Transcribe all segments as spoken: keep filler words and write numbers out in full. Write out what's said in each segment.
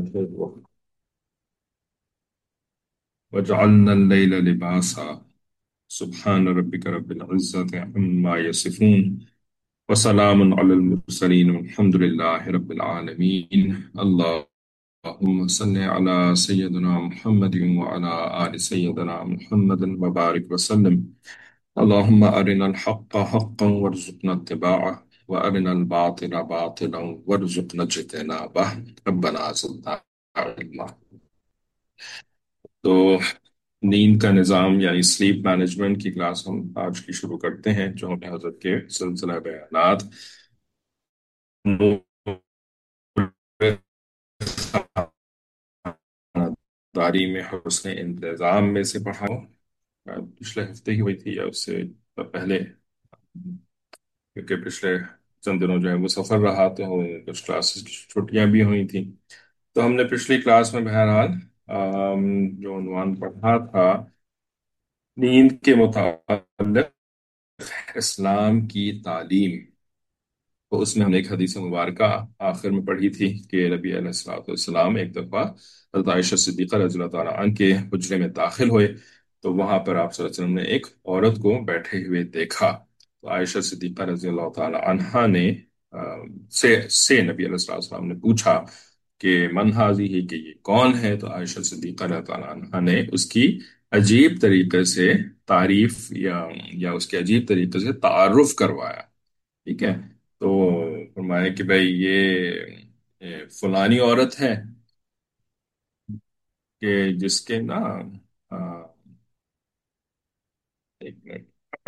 बैठे हुए वजअलना अल-लैला लिबासा सुब्हान रब्बिका रब्बिल इज्जति अम्मा यसिफून वसलामुन अलल मुरसलीन वल्हम्दुलिल्लाहि रब्बिल आलमीन। अल्लाहुम्मा सल्लि अला सय्यिदिना मुहम्मदिन व अला आलि सय्यिदिना मुहम्मदिन व बारिक वसल्लम। अल्लाहुम्मा अरिनल हक्का हक्कन warzuqna इत्तिबाअह व अरिनल बातिला बातिलन warzuqना इज्तनाबह। रब्बना ज़िदना इल्मा। तो नींद का निज़ाम यानी स्लीप मैनेजमेंट की क्लास हम आज की शुरू करते हैं, जो हमें हज़रत के सिलसिला बयानात दारी में हुस्न इंतज़ाम में से पढ़ा। पिछले हफ्ते ही हुई थी या उससे पहले, क्योंकि पिछले चंद दिनों जो है वो सफ़र रहा, तो कुछ क्लासेस की छुट्टियां भी हुई थी। तो हमने पिछली क्लास में बहरहाल अम, जो उन्वान पढ़ा था नींद के मुताबिक इस्लाम की तालीम, तो उसमें हमने एक हदीस मुबारक आखिर में पढ़ी थी कि नबी अलैहिस्सलाम एक दफ़ा हज़रत आयशा सिद्दीक़ा रज़ियल्लाहु ताला अन्हा के हुजरे में दाखिल हुए, तो वहां पर आप सल्लल्लाहु अलैहि वसल्लम ने एक औरत को बैठे हुए देखा। तो आयशा सिद्दीक़ा रज़ियल्लाहु ताला अन्हा ने अ, से से नबी अलैहिस्सलाम ने पूछा कि मन हाज़िही, कि ये कौन है। तो आयशा सिद्दीक़ा रज़ियल्लाहु ताला अन्हा ने उसकी अजीब तरीके से तारीफ या या उसके अजीब तरीके से तारुफ करवाया। ठीक है। तो फरमाया कि भाई ये, ये फलानी औरत है कि जिसके ना, आ, एक मिनट।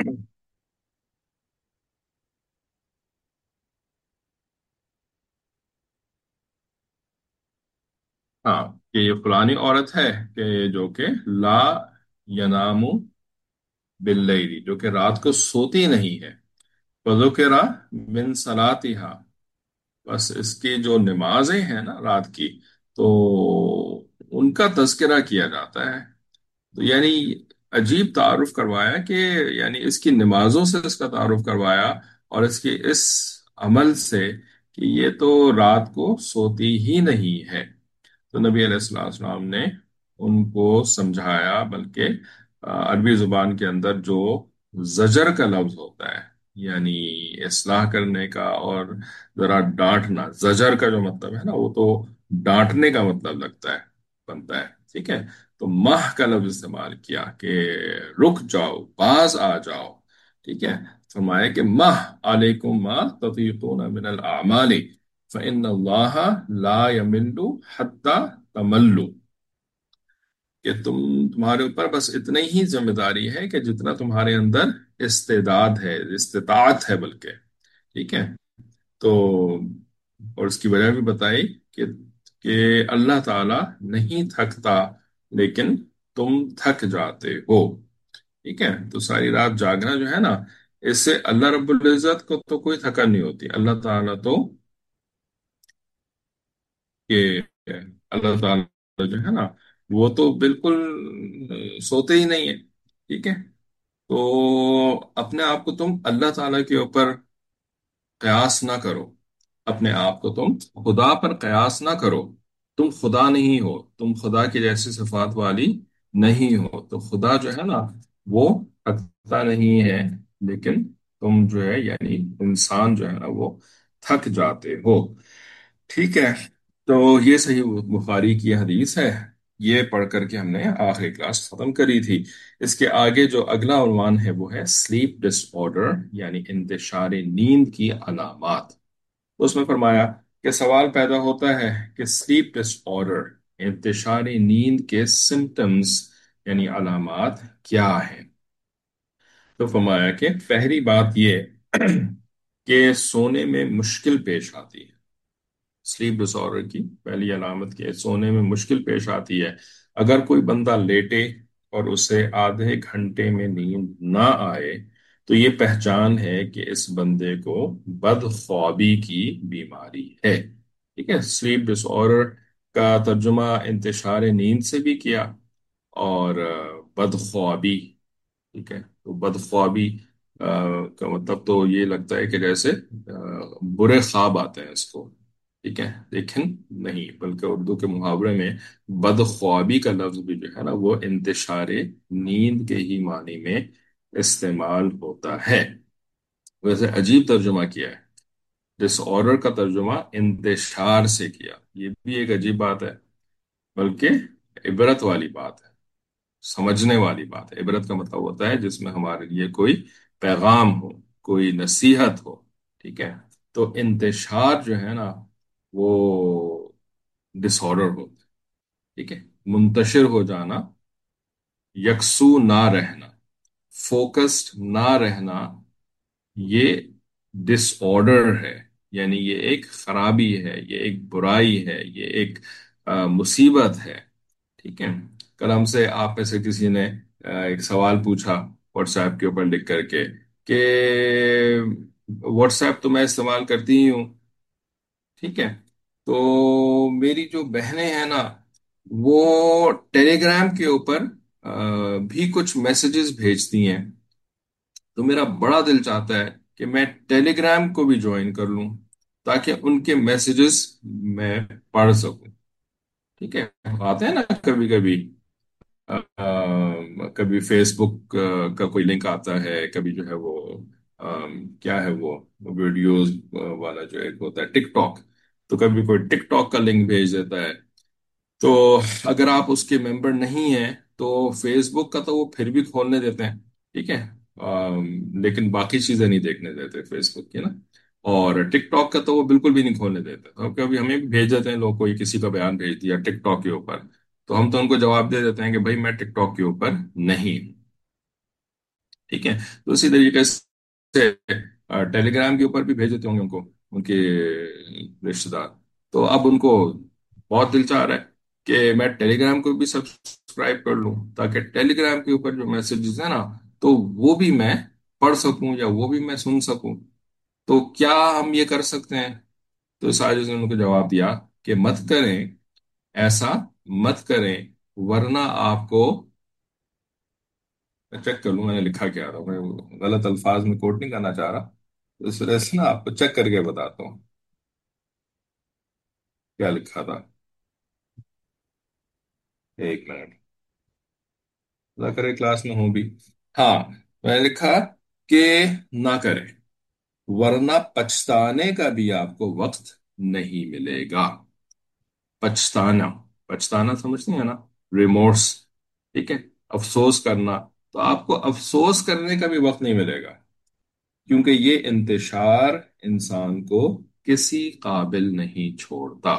हाँ, कि ये फलानी औरत है कि जो कि ला यनामु बिल्लैली, जो कि रात को सोती नहीं है। वज़ुकिरा मिन सलातिहा, बस इसकी जो नमाजें हैं ना रात की, तो उनका तज़किरा किया जाता है। तो यानी अजीब तारुफ करवाया कि यानी इसकी नमाजों से इसका तारुफ करवाया, और इसके इस अमल से कि ये तो रात को सोती ही नहीं है। तो नबी अलैहिस्सलाम ने उनको समझाया, बल्कि अ, अरबी जुबान के अंदर जो जजर का लफ्ज होता है, यानी इस्लाह करने का और जरा डांटना, जजर का जो मतलब है ना, वो तो डांटने का मतलब लगता है, बनता है। ठीक है। तो माह का लफ्ज इस्तेमाल किया कि रुक जाओ, बाज आ जाओ। ठीक है। फरमाया कि माह अलैकुम मा ततीकून मिनल आमाली फ़इन्नल्लाह ला यमिल्लु हत्ता तमल्लु, कि तुम तुम्हारे ऊपर बस इतनी ही जिम्मेदारी है कि जितना तुम्हारे अंदर इस्तेदाद है, इस्तिताअत है बल्कि। ठीक है। तो और उसकी वजह भी बताई कि कि अल्लाह ताला नहीं थकता, लेकिन तुम थक जाते हो। ठीक है। तो सारी रात जागना जो है ना, इससे अल्लाह रब्बुल इज्जत को तो कोई थकन नहीं होती। अल्लाह ताला तो कि अल्लाह ताला जो है ना, वो तो बिल्कुल अ, सोते ही नहीं है। ठीक है। तो अपने आप को तुम अल्लाह ताला के ऊपर कयास ना करो, अपने आप को तुम खुदा पर कयास ना करो। तुम खुदा नहीं हो, तुम खुदा की जैसी सिफात वाली नहीं हो। तो खुदा जो है ना, वो थकता नहीं है, लेकिन तुम जो है यानी इंसान जो है ना, वो थक जाते हो। ठीक है। तो ये सही बुखारी की हदीस है। ये पढ़ करके हमने आखिरी क्लास खत्म करी थी। इसके आगे जो अगला उन्वान है वो है स्लीप डिसऑर्डर, यानी इंतशार नींद की अलामात। तो उसमें फरमाया कि सवाल पैदा होता है कि स्लीप डिसऑर्डर, इंतशार नींद के सिम्टम्स यानी अलामात क्या है। तो फरमाया कि पहली बात ये कि सोने में मुश्किल पेश आती है। स्लीप डिसऑर्डर की पहली अलामत की है, सोने में मुश्किल पेश आती है। अगर कोई बंदा लेटे और उसे आधे घंटे में नींद ना आए, तो ये पहचान है कि इस बंदे को बदख्वाबी की बीमारी है। ठीक है। स्लीप डिसऑर्डर का तर्जुमा इंतशार नींद से भी किया, और अ, बदख्वाबी। ठीक है। तो बदख्वाबी अ, का मतलब तो ये लगता है कि जैसे अ, बुरे ख्वाब आते हैं इसको। ٹھیک ہے، لیکن نہیں، بلکہ اردو کے محاورے میں بدخوابی کا لفظ بھی جو ہے نا وہ انتشار نیند کے ہی معنی میں استعمال ہوتا ہے۔ ویسے عجیب ترجمہ کیا ہے، ڈس آرڈر کا ترجمہ انتشار سے کیا، یہ بھی ایک عجیب بات ہے، بلکہ عبرت والی بات ہے، سمجھنے والی بات ہے۔ عبرت کا مطلب ہوتا ہے جس میں ہمارے لیے کوئی پیغام ہو، کوئی نصیحت ہو، ٹھیک ہے؟ تو انتشار جو ہے نا وہ ڈس آرڈر ہوتا ہے، ٹھیک ہے؟ منتشر ہو جانا، یکسو نہ رہنا، فوکسڈ نہ رہنا، یہ ڈس آرڈر ہے، یعنی یہ ایک خرابی ہے، یہ ایک برائی ہے، یہ ایک آ، مصیبت ہے، ٹھیک ہے؟ کل ہم سے آپ میں سے کسی نے آ، ایک سوال پوچھا واٹس ایپ کے اوپر لکھ کر کے کہ واٹس ایپ تو میں استعمال کرتی ہی ہوں، ٹھیک ہے؟ تو میری جو بہنیں ہیں نا وہ ٹیلی گرام کے اوپر آ، بھی کچھ میسیجز بھیجتی ہیں، تو میرا بڑا دل چاہتا ہے کہ میں ٹیلی گرام کو بھی جوائن کر لوں تاکہ ان کے میسیجز میں پڑھ سکوں، ٹھیک ہے؟ آتے ہیں نا کبھی کبھی، آ، کبھی فیس بک کا کوئی لنک آتا ہے، کبھی جو ہے وہ آ، کیا ہے وہ ویڈیوز والا جو ایک ہوتا ہے ٹک ٹاک، تو کبھی کوئی ٹک ٹاک کا لنک بھیج دیتا ہے، تو اگر آپ اس کے ممبر نہیں ہیں تو فیس بک کا تو وہ پھر بھی کھولنے دیتے ہیں، ٹھیک ہے؟ آم، لیکن باقی چیزیں نہیں دیکھنے دیتے فیس بک کی نا، اور ٹک ٹاک کا تو وہ بالکل بھی نہیں کھولنے دیتے، تو کبھی ہمیں بھی بھیج دیتے ہیں لوگ، کوئی کسی کا بیان بھیج دیا ٹک ٹاک کے اوپر، تو ہم تو ان کو جواب دے دیتے ہیں کہ بھائی میں ٹک ٹاک کے اوپر نہیں ہوں، ٹھیک ہے؟ تو اسی طریقے سے ٹیلی گرام کے اوپر بھی بھیج دیتے ہوں گے ان کو، ان کے رشتے دار، تو اب ان کو بہت دل چاہ رہا ہے کہ میں ٹیلی گرام کو بھی سبسکرائب کر لوں تاکہ ٹیلی گرام کے اوپر جو میسیجز ہیں نا تو وہ بھی میں پڑھ سکوں یا وہ بھی میں سن سکوں، تو کیا ہم یہ کر سکتے ہیں؟ تو ساجد نے ان کو جواب دیا کہ مت کریں، ایسا مت کریں، ورنہ آپ کو، میں چیک کر لوں میں نے لکھا کیا رہا، میں غلط الفاظ میں کوٹ نہیں کرنا چاہ رہا، تو اس وجہ سے نا آپ کو چیک کر کے بتاتا ہوں کیا لکھا تھا، ایک منٹ، اللہ کرے کلاس میں ہوں بھی، ہاں، میں نے لکھا کہ نہ کریں، ورنہ پچھتانے کا بھی آپ کو وقت نہیں ملے گا۔ پچھتانا، پچھتانا سمجھتے ہیں نا، ریمورس، ٹھیک ہے؟ افسوس کرنا، تو آپ کو افسوس کرنے کا بھی وقت نہیں ملے گا، کیونکہ یہ انتشار انسان کو کسی قابل نہیں چھوڑتا،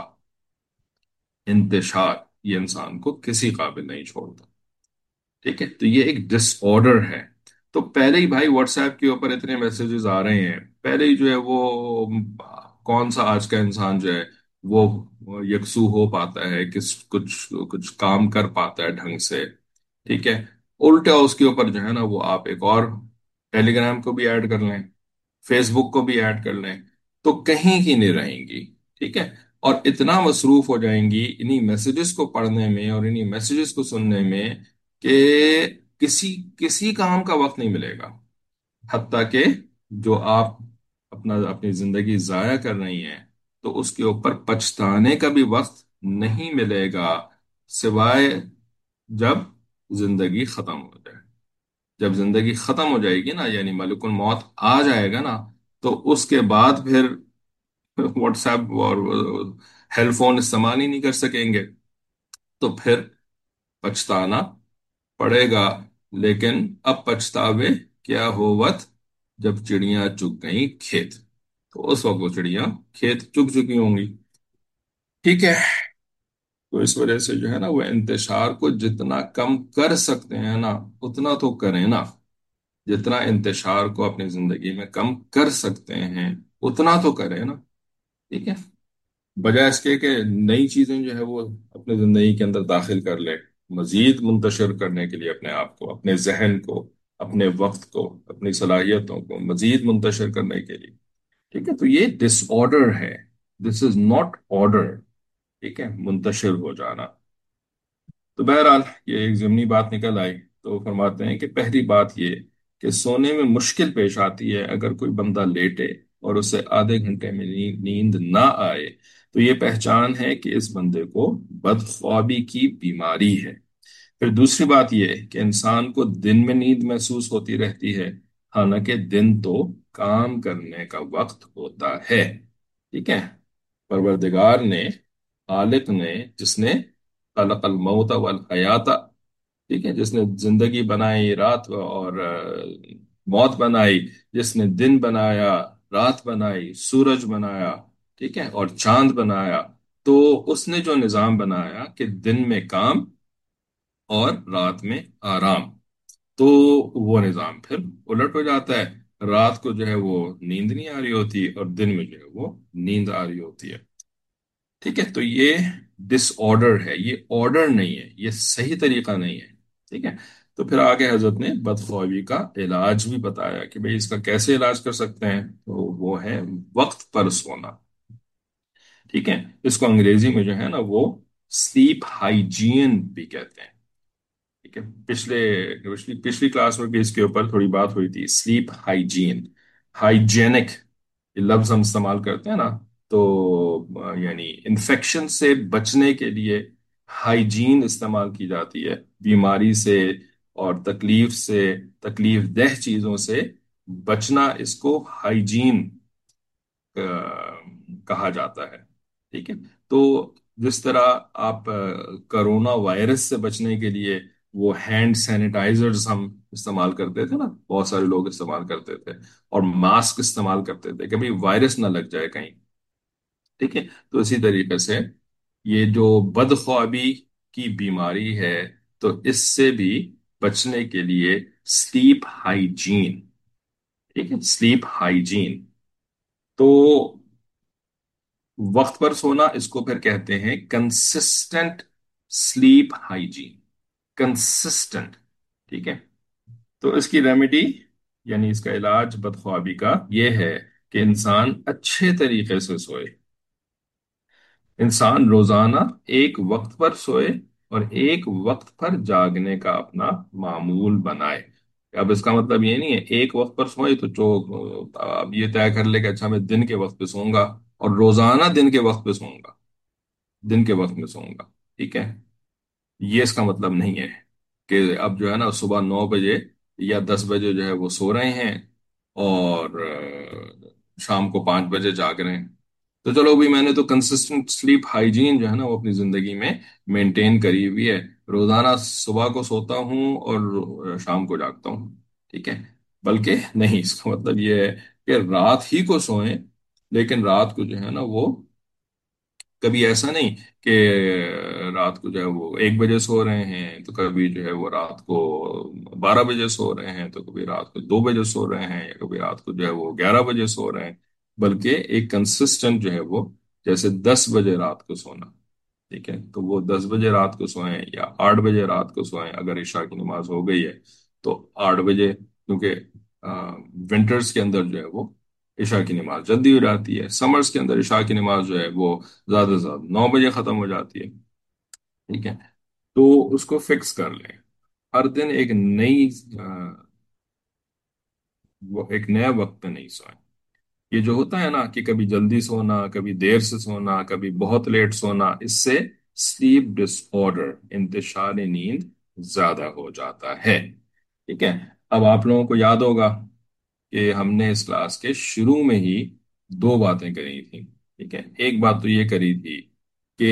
انتشار یہ انسان کو کسی قابل نہیں چھوڑتا، ٹھیک ہے؟ تو یہ ایک ڈس آرڈر ہے، تو پہلے ہی بھائی واٹس ایپ کے اوپر اتنے میسیجز آ رہے ہیں، پہلے ہی جو ہے وہ کون سا آج کا انسان جو ہے وہ یکسو ہو پاتا ہے، کس کچھ کچھ کام کر پاتا ہے ڈھنگ سے، ٹھیک ہے؟ الٹا اس کے اوپر جو ہے نا وہ آپ ایک اور ٹیلی گرام کو بھی ایڈ کر لیں، فیس بک کو بھی ایڈ کر لیں، تو کہیں کی نہیں رہیں گی، ٹھیک ہے؟ اور اتنا مصروف ہو جائیں گی انہی میسیجز کو پڑھنے میں اور انہی میسیجز کو سننے میں کہ کسی کسی کام کا وقت نہیں ملے گا، حتیٰ کہ جو آپ اپنا اپنی زندگی ضائع کر رہی ہیں تو اس کے اوپر پچھتانے کا بھی وقت نہیں ملے گا، سوائے جب زندگی ختم ہو جائے، جب زندگی ختم ہو جائے گی نا، یعنی ملک الموت آ جائے گا نا، تو اس کے بعد پھر واٹس ایپ اور ہیل فون استعمال ہی نہیں کر سکیں گے، تو پھر پچھتانا پڑے گا، لیکن اب پچھتاوے کیا ہووت، جب چڑیاں چگ گئیں کھیت، تو اس وقت وہ چڑیاں کھیت چگ چکی ہوں گی، ٹھیک ہے؟ تو اس وجہ سے جو ہے نا وہ انتشار کو جتنا کم کر سکتے ہیں نا اتنا تو کریں نا، جتنا انتشار کو اپنی زندگی میں کم کر سکتے ہیں اتنا تو کریں نا، ٹھیک ہے؟ بجائے اس کے کہ نئی چیزیں جو ہے وہ اپنے زندگی کے اندر داخل کر لے، مزید منتشر کرنے کے لیے اپنے آپ کو، اپنے ذہن کو، اپنے وقت کو، اپنی صلاحیتوں کو مزید منتشر کرنے کے لیے، ٹھیک ہے؟ تو یہ ڈس آرڈر ہے، دس از ناٹ آرڈر، ٹھیک ہے؟ منتشر ہو جانا، تو بہرحال یہ ایک ضمنی بات نکل آئی، تو فرماتے ہیں کہ پہلی بات یہ کہ سونے میں مشکل پیش آتی ہے اگر کوئی بندہ لیٹے اور اسے آدھے گھنٹے میں نیند نیند نہ آئے، تو یہ پہچان ہے کہ اس بندے کو بدخوابی کی بیماری ہے۔ پھر دوسری بات یہ ہے کہ انسان کو دن میں نیند محسوس ہوتی رہتی ہے، حالانکہ دن تو کام کرنے کا وقت ہوتا ہے۔ ٹھیک ہے، پروردگار نے، خالق نے، جس نے خلق الموت والحیات، ٹھیک ہے، جس نے زندگی بنائی، رات اور آ، موت بنائی، جس نے دن بنایا، رات بنائی، سورج بنایا، ٹھیک ہے، اور چاند بنایا، تو اس نے جو نظام بنایا کہ دن میں کام اور رات میں آرام، تو وہ نظام پھر الٹ ہو جاتا ہے۔ رات کو جو ہے وہ نیند نہیں آ رہی ہوتی اور دن میں جو ہے وہ نیند آ رہی ہوتی ہے۔ ٹھیک ہے، تو یہ ڈس آرڈر ہے، یہ آرڈر نہیں ہے، یہ صحیح طریقہ نہیں ہے۔ ٹھیک ہے، تو پھر آگے حضرت نے بدخوابی کا علاج بھی بتایا کہ بھئی اس کا کیسے علاج کر سکتے ہیں، تو وہ ہے وقت پر سونا۔ ٹھیک ہے، اس کو انگریزی میں جو ہے نا وہ سلیپ ہائیجین بھی کہتے ہیں۔ ٹھیک ہے، پچھلے پچھلی پچھلی کلاس میں بھی اس کے اوپر تھوڑی بات ہوئی تھی، سلیپ ہائیجین، ہائیجینک، یہ لفظ ہم استعمال کرتے ہیں نا، تو آ، یعنی انفیکشن سے بچنے کے لیے ہائیجین استعمال کی جاتی ہے، بیماری سے اور تکلیف سے، تکلیف دہ چیزوں سے بچنا، اس کو ہائیجین کہا جاتا ہے۔ ٹھیک ہے، تو جس طرح آپ آ، کرونا وائرس سے بچنے کے لیے وہ ہینڈ سینیٹائزرز ہم استعمال کرتے تھے نا، بہت سارے لوگ استعمال کرتے تھے، اور ماسک استعمال کرتے تھے کہ بھئی وائرس نہ لگ جائے کہیں۔ ٹھیک ہے، تو اسی طریقے سے یہ جو بدخوابی کی بیماری ہے، تو اس سے بھی بچنے کے لیے سلیپ ہائیجین، ٹھیک ہے، سلیپ ہائیجین، تو وقت پر سونا، اس کو پھر کہتے ہیں کنسسٹنٹ سلیپ ہائیجین، کنسسٹنٹ۔ ٹھیک ہے، تو اس کی ریمیڈی، یعنی اس کا علاج بدخوابی کا یہ ہے کہ انسان اچھے طریقے سے سوئے، انسان روزانہ ایک وقت پر سوئے اور ایک وقت پر جاگنے کا اپنا معمول بنائے۔ اب اس کا مطلب یہ نہیں ہے ایک وقت پر سوئے تو جو اب یہ طے کر لے کہ اچھا میں دن کے وقت پہ سوؤں گا اور روزانہ دن کے وقت پہ سوؤں گا، دن کے وقت میں سوؤں گا۔ ٹھیک ہے، یہ اس کا مطلب نہیں ہے کہ اب جو ہے نا صبح نو بجے یا دس بجے جو ہے وہ سو رہے ہیں اور آہ، شام کو پانچ بجے جاگ رہے ہیں۔ تو چلو بھی میں نے تو کنسسٹنٹ سلیپ ہائیجین جو ہے نا وہ اپنی زندگی میں مینٹین کری ہوئی ہے، روزانہ صبح کو سوتا ہوں اور شام کو جاگتا ہوں۔ ٹھیک ہے، بلکہ نہیں، اس کا مطلب یہ ہے کہ رات ہی کو سوئیں، لیکن رات کو جو ہے نا وہ کبھی ایسا نہیں کہ رات کو جو ہے وہ ایک بجے سو رہے ہیں، تو کبھی جو ہے وہ رات کو بارہ بجے سو رہے ہیں، تو کبھی رات کو دو بجے سو رہے ہیں، یا کبھی رات کو جو ہے وہ گیارہ بجے سو رہے ہیں، بلکہ ایک کنسسٹنٹ جو ہے وہ جیسے دس بجے رات کو سونا۔ ٹھیک ہے، تو وہ دس بجے رات کو سوئیں یا آٹھ بجے رات کو سوئیں، اگر عشاء کی نماز ہو گئی ہے تو آٹھ بجے، کیونکہ ونٹرز کے اندر جو ہے وہ عشاء کی نماز جلدی ہو جاتی ہے، سمرز کے اندر عشاء کی نماز جو ہے وہ زیادہ سے زیادہ نو بجے ختم ہو جاتی ہے۔ ٹھیک ہے، تو اس کو فکس کر لیں، ہر دن ایک نئی آ، وہ ایک نیا وقت پہ نہیں سوئیں۔ یہ جو ہوتا ہے نا کہ کبھی جلدی سونا، کبھی دیر سے سونا، کبھی بہت لیٹ سونا، اس سے سلیپ ڈس آرڈر، انتشار نیند زیادہ ہو جاتا ہے۔ ٹھیک ہے، اب آپ لوگوں کو یاد ہوگا کہ ہم نے اس کلاس کے شروع میں ہی دو باتیں کری تھیں۔ ٹھیک ہے، ایک بات تو یہ کری تھی کہ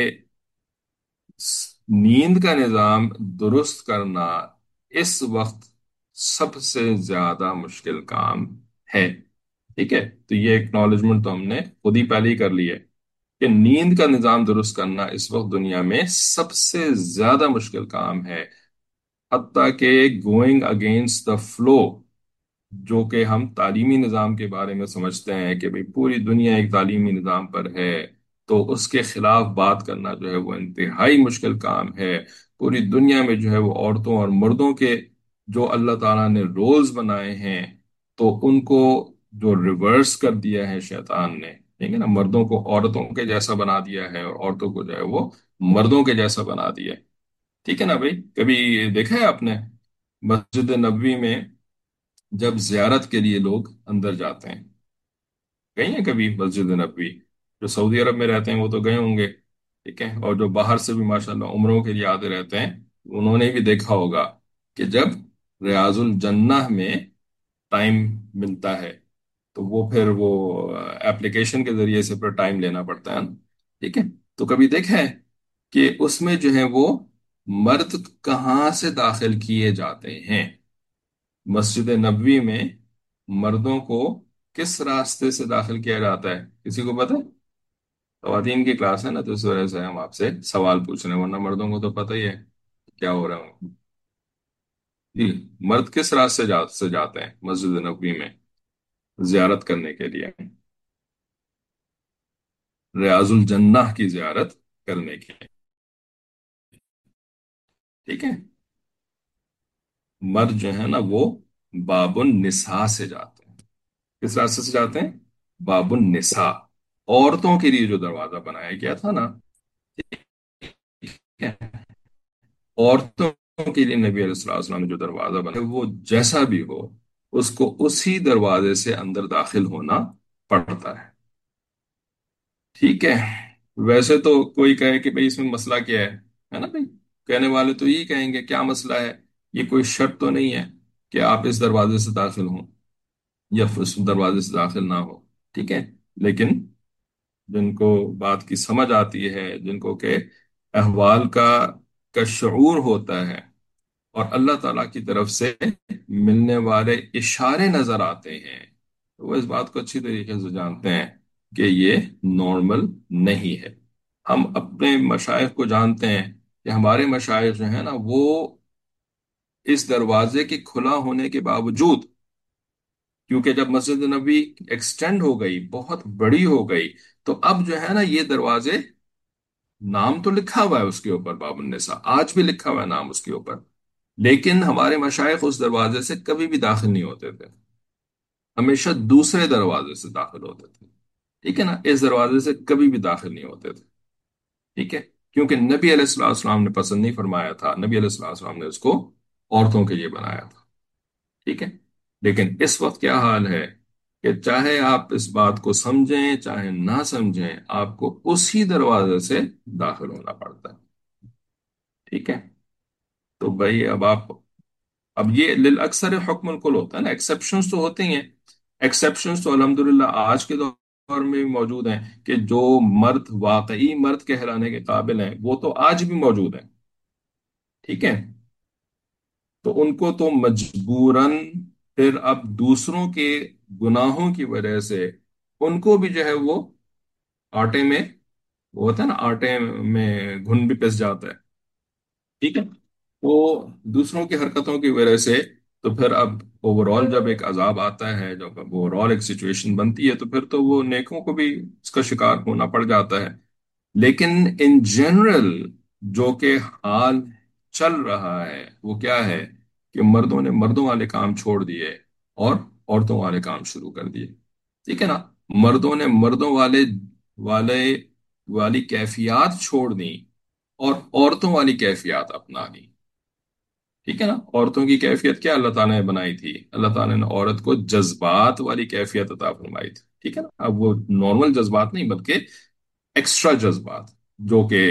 نیند کا نظام درست کرنا اس وقت سب سے زیادہ مشکل کام ہے۔ ٹھیک ہے، تو یہ ایکنالجمنٹ تو ہم نے خود ہی پہلے ہی کر لی ہے کہ نیند کا نظام درست کرنا اس وقت دنیا میں سب سے زیادہ مشکل کام ہے، حتیٰ کہ گوئنگ اگینسٹ دا فلو، جو کہ ہم تعلیمی نظام کے بارے میں سمجھتے ہیں کہ بھئی پوری دنیا ایک تعلیمی نظام پر ہے، تو اس کے خلاف بات کرنا جو ہے وہ انتہائی مشکل کام ہے۔ پوری دنیا میں جو ہے وہ عورتوں اور مردوں کے جو اللہ تعالیٰ نے رولز بنائے ہیں، تو ان کو جو ریورس کر دیا ہے شیطان نے، ٹھیک ہے نا، مردوں کو عورتوں کے جیسا بنا دیا ہے اور عورتوں کو جو ہے وہ مردوں کے جیسا بنا دیا ہے۔ ٹھیک ہے نا بھائی، کبھی دیکھا ہے آپ نے مسجد نبوی میں جب زیارت کے لیے لوگ اندر جاتے ہیں، گئی ہیں کبھی مسجد نبوی؟ جو سعودی عرب میں رہتے ہیں وہ تو گئے ہوں گے، ٹھیک ہے، اور جو باہر سے بھی ماشاءاللہ عمروں کے لیے آتے رہتے ہیں، انہوں نے بھی دیکھا ہوگا کہ جب ریاض الجنہ میں ٹائم ملتا ہے تو وہ پھر وہ ایپلیکیشن کے ذریعے سے پھر ٹائم لینا پڑتا ہے نا، ٹھیک ہے، تو کبھی دیکھا ہے کہ اس میں جو ہے وہ مرد کہاں سے داخل کیے جاتے ہیں؟ مسجد نبوی میں مردوں کو کس راستے سے داخل کیا جاتا ہے؟ کسی کو پتہ ہے؟ خواتین کی کلاس ہے نا، تو اس وجہ سے ہم آپ سے سوال پوچھ رہے ہیں، ورنہ مردوں کو تو پتہ ہی ہے کیا ہو رہا ہے۔ جی، مرد کس راستے سے جا سے جاتے ہیں مسجد نبوی میں زیارت کرنے کے لیے؟ ریاض الجنہ کی زیارت کرنے کے لیے، ٹھیک ہے، مرد جو ہے نا وہ باب النساء سے جاتے ہیں۔ کس راستے سے جاتے ہیں؟ باب النساء، عورتوں کے لیے جو دروازہ بنایا گیا تھا نا، ٹھیک ہے، عورتوں کے لیے نبی علیہ الصلوۃ والسلام نے جو دروازہ بنایا وہ جیسا بھی ہو، اس کو اسی دروازے سے اندر داخل ہونا پڑتا ہے، ٹھیک ہے۔ ویسے تو کوئی کہے کہ بھئی اس میں مسئلہ کیا ہے ہے نا بھئی، کہنے والے تو یہی کہیں گے کیا مسئلہ ہے، یہ کوئی شرط تو نہیں ہے کہ آپ اس دروازے سے داخل ہوں یا اس دروازے سے داخل نہ ہو، ٹھیک ہے، لیکن جن کو بات کی سمجھ آتی ہے، جن کو کہ احوال کا کا شعور ہوتا ہے، اور اللہ تعالیٰ کی طرف سے ملنے والے اشارے نظر آتے ہیں، تو وہ اس بات کو اچھی طریقے سے جانتے ہیں کہ یہ نارمل نہیں ہے۔ ہم اپنے مشائخ کو جانتے ہیں کہ ہمارے مشائخ جو ہیں نا وہ اس دروازے کے کھلا ہونے کے باوجود، کیونکہ جب مسجد نبی ایکسٹینڈ ہو گئی، بہت بڑی ہو گئی، تو اب جو ہے نا یہ دروازے، نام تو لکھا ہوا ہے اس کے اوپر باب النساء، آج بھی لکھا ہوا ہے نام اس کے اوپر، لیکن ہمارے مشائخ اس دروازے سے کبھی بھی داخل نہیں ہوتے تھے، ہمیشہ دوسرے دروازے سے داخل ہوتے تھے، ٹھیک ہے نا، اس دروازے سے کبھی بھی داخل نہیں ہوتے تھے، ٹھیک ہے، کیونکہ نبی علیہ الصلوۃ والسلام نے پسند نہیں فرمایا تھا، نبی علیہ الصلوۃ والسلام نے اس کو عورتوں کے لیے بنایا تھا، ٹھیک ہے، لیکن اس وقت کیا حال ہے کہ چاہے آپ اس بات کو سمجھیں چاہے نہ سمجھیں، آپ کو اسی دروازے سے داخل ہونا پڑتا ہے، ٹھیک ہے، تو بھائی اب آپ، اب یہ للاکثر حکم الکل ہوتا ہے نا، ایکسیپشنز تو ہوتے ہی ہیں، ایکسیپشنز تو الحمدللہ آج کے دور میں بھی موجود ہیں کہ جو مرد واقعی مرد کہلانے کے قابل ہیں وہ تو آج بھی موجود ہیں، ٹھیک ہے، تو ان کو تو مجبوراً پھر اب دوسروں کے گناہوں کی وجہ سے ان کو بھی جو ہے وہ آٹے میں، وہ ہوتا ہے نا آٹے میں گھن بھی پس جاتا ہے، ٹھیک ہے، تو دوسروں کی حرکتوں کی وجہ سے تو پھر اب اوور آل جب ایک عذاب آتا ہے، جب اوور آل ایک سچویشن بنتی ہے، تو پھر تو وہ نیکوں کو بھی اس کا شکار ہونا پڑ جاتا ہے، لیکن ان جنرل جو کہ حال چل رہا ہے وہ کیا ہے کہ مردوں نے مردوں والے کام چھوڑ دیے اور عورتوں والے کام شروع کر دیے، ٹھیک ہے نا، مردوں نے مردوں والے والے والی کیفیات چھوڑ دی اور عورتوں والی کیفیات اپنا لی، ٹھیک ہے نا، عورتوں کی کیفیت کیا اللہ تعالیٰ نے بنائی تھی؟ اللہ تعالیٰ نے عورت کو جذبات والی کیفیت عطا فرمائی تھی، ٹھیک ہے نا، اب وہ نارمل جذبات نہیں بلکہ ایکسٹرا جذبات، جو کہ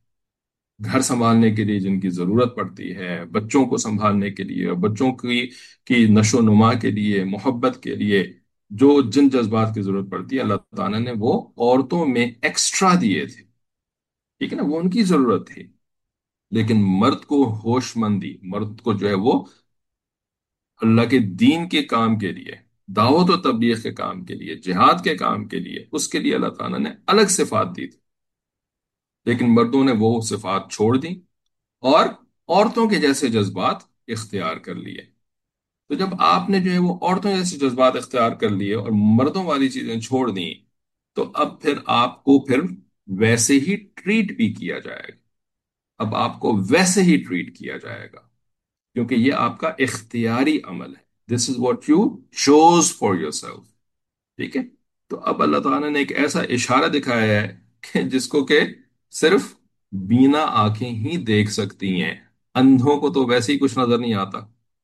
گھر سنبھالنے کے لیے جن کی ضرورت پڑتی ہے، بچوں کو سنبھالنے کے لیے، بچوں کی کی نشو و نما کے لیے، محبت کے لیے، جو جن جذبات کی ضرورت پڑتی ہے اللہ تعالیٰ نے وہ عورتوں میں ایکسٹرا دیے تھے، ٹھیک ہے نا، وہ ان کی ضرورت تھی، لیکن مرد کو ہوش مندی، مرد کو جو ہے وہ اللہ کے دین کے کام کے لیے، دعوت و تبلیغ کے کام کے لیے، جہاد کے کام کے لیے، اس کے لیے اللہ تعالیٰ نے الگ صفات دی تھی، لیکن مردوں نے وہ صفات چھوڑ دی اور عورتوں کے جیسے جذبات اختیار کر لیے، تو جب آپ نے جو ہے وہ عورتوں جیسے جذبات اختیار کر لیے اور مردوں والی چیزیں چھوڑ دیں، تو اب پھر آپ کو پھر ویسے ہی ٹریٹ بھی کیا جائے گا، اب آپ کو ویسے ہی ٹریٹ کیا جائے گا، کیونکہ یہ آپ کا اختیاری عمل ہے، this is what you choose for your self, ٹھیک ہے، تو اب اللہ تعالیٰ نے ایک ایسا اشارہ دکھایا ہے کہ جس کو کہ صرف بینا آنکھیں ہی دیکھ سکتی ہیں، اندھوں کو تو ویسے ہی کچھ نظر نہیں آتا،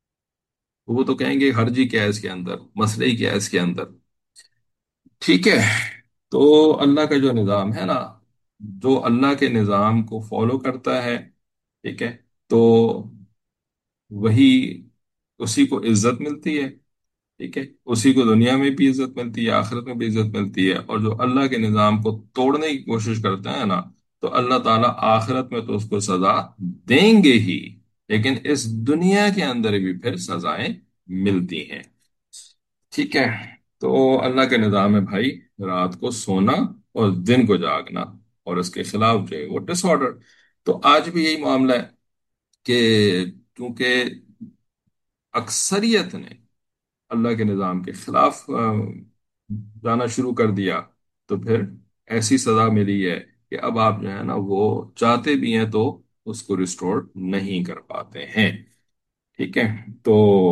وہ تو کہیں گے حرجی کیا ہے اس کے اندر، مسئلہ ہی کیا ہے اس کے اندر، ٹھیک ہے، تو اللہ کا جو نظام ہے نا، جو اللہ کے نظام کو فالو کرتا ہے، ٹھیک ہے، تو وہی اسی کو عزت ملتی ہے، ٹھیک ہے، اسی کو دنیا میں بھی عزت ملتی ہے، آخرت میں بھی عزت ملتی ہے، اور جو اللہ کے نظام کو توڑنے کی کوشش کرتا ہے نا، تو اللہ تعالیٰ آخرت میں تو اس کو سزا دیں گے ہی، لیکن اس دنیا کے اندر بھی پھر سزائیں ملتی ہیں، ٹھیک ہے۔ تو اللہ کے نظام ہے بھائی، رات کو سونا اور دن کو جاگنا، اور اس کے خلاف جو ہے وہ ڈس آرڈر۔ تو آج بھی یہی معاملہ ہے کہ کیونکہ اکثریت نے اللہ کے نظام کے خلاف آ، جانا شروع کر دیا، تو پھر ایسی سزا ملی ہے کہ اب آپ جو ہے نا وہ چاہتے بھی ہیں تو اس کو ریسٹور نہیں کر پاتے ہیں، ٹھیک ہے۔ تو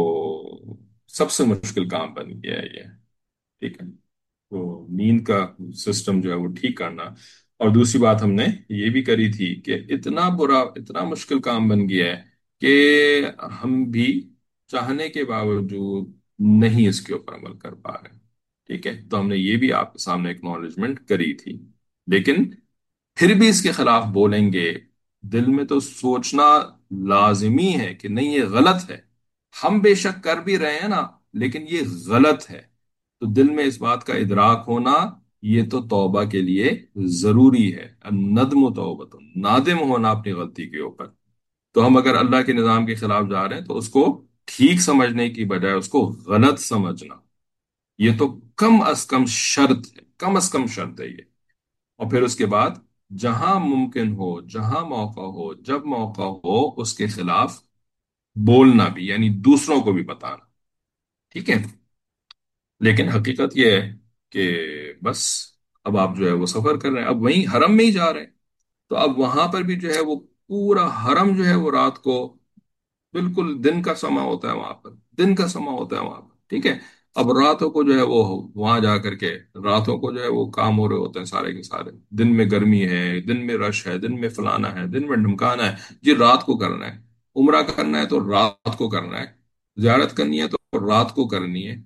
سب سے مشکل کام بن گیا ہے یہ، ٹھیک ہے۔ تو نیند کا سسٹم جو ہے وہ ٹھیک کرنا، اور دوسری بات ہم نے یہ بھی کری تھی کہ اتنا برا، اتنا مشکل کام بن گیا ہے کہ ہم بھی چاہنے کے باوجود نہیں اس کے اوپر عمل کر پا رہے، ٹھیک ہے۔ تو ہم نے یہ بھی آپ کے سامنے ایکنالجمنٹ کری تھی، لیکن پھر بھی اس کے خلاف بولیں گے، دل میں تو سوچنا لازمی ہے کہ نہیں یہ غلط ہے، ہم بے شک کر بھی رہے ہیں نا، لیکن یہ غلط ہے، تو دل میں اس بات کا ادراک ہونا، یہ تو توبہ کے لیے ضروری ہے، ندم و توبہ، نادم ہونا اپنی غلطی کے اوپر۔ تو ہم اگر اللہ کے نظام کے خلاف جا رہے ہیں تو اس کو ٹھیک سمجھنے کی بجائے اس کو غلط سمجھنا، یہ تو کم از کم شرط ہے، کم از کم شرط ہے یہ۔ اور پھر اس کے بعد جہاں ممکن ہو، جہاں موقع ہو، جب موقع ہو، اس کے خلاف بولنا بھی، یعنی دوسروں کو بھی بتانا، ٹھیک ہے۔ لیکن حقیقت یہ ہے کہ بس اب آپ جو ہے وہ سفر کر رہے ہیں، اب وہیں حرم میں ہی جا رہے ہیں، تو اب وہاں پر بھی جو ہے وہ پورا حرم جو ہے وہ رات کو بالکل دن کا سما ہوتا ہے وہاں پر، دن کا سما ہوتا ہے وہاں پر، ٹھیک ہے۔ اب راتوں کو جو ہے وہ وہاں جا کر کے راتوں کو جو ہے وہ کام ہو رہے ہوتے ہیں سارے کے سارے، دن میں گرمی ہے، دن میں رش ہے، دن میں فلانا ہے، دن میں ڈھمکانا ہے، جی رات کو کرنا ہے، عمرہ کرنا ہے تو رات کو کرنا ہے، زیارت کرنی ہے تو رات کو کرنی ہے،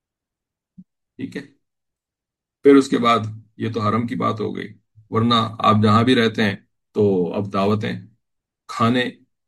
ٹھیک ہے۔ پھر اس کے بعد یہ تو حرم کی بات ہو گئی، ورنہ آپ جہاں بھی رہتے ہیں تو اب دعوتیں، کھانے،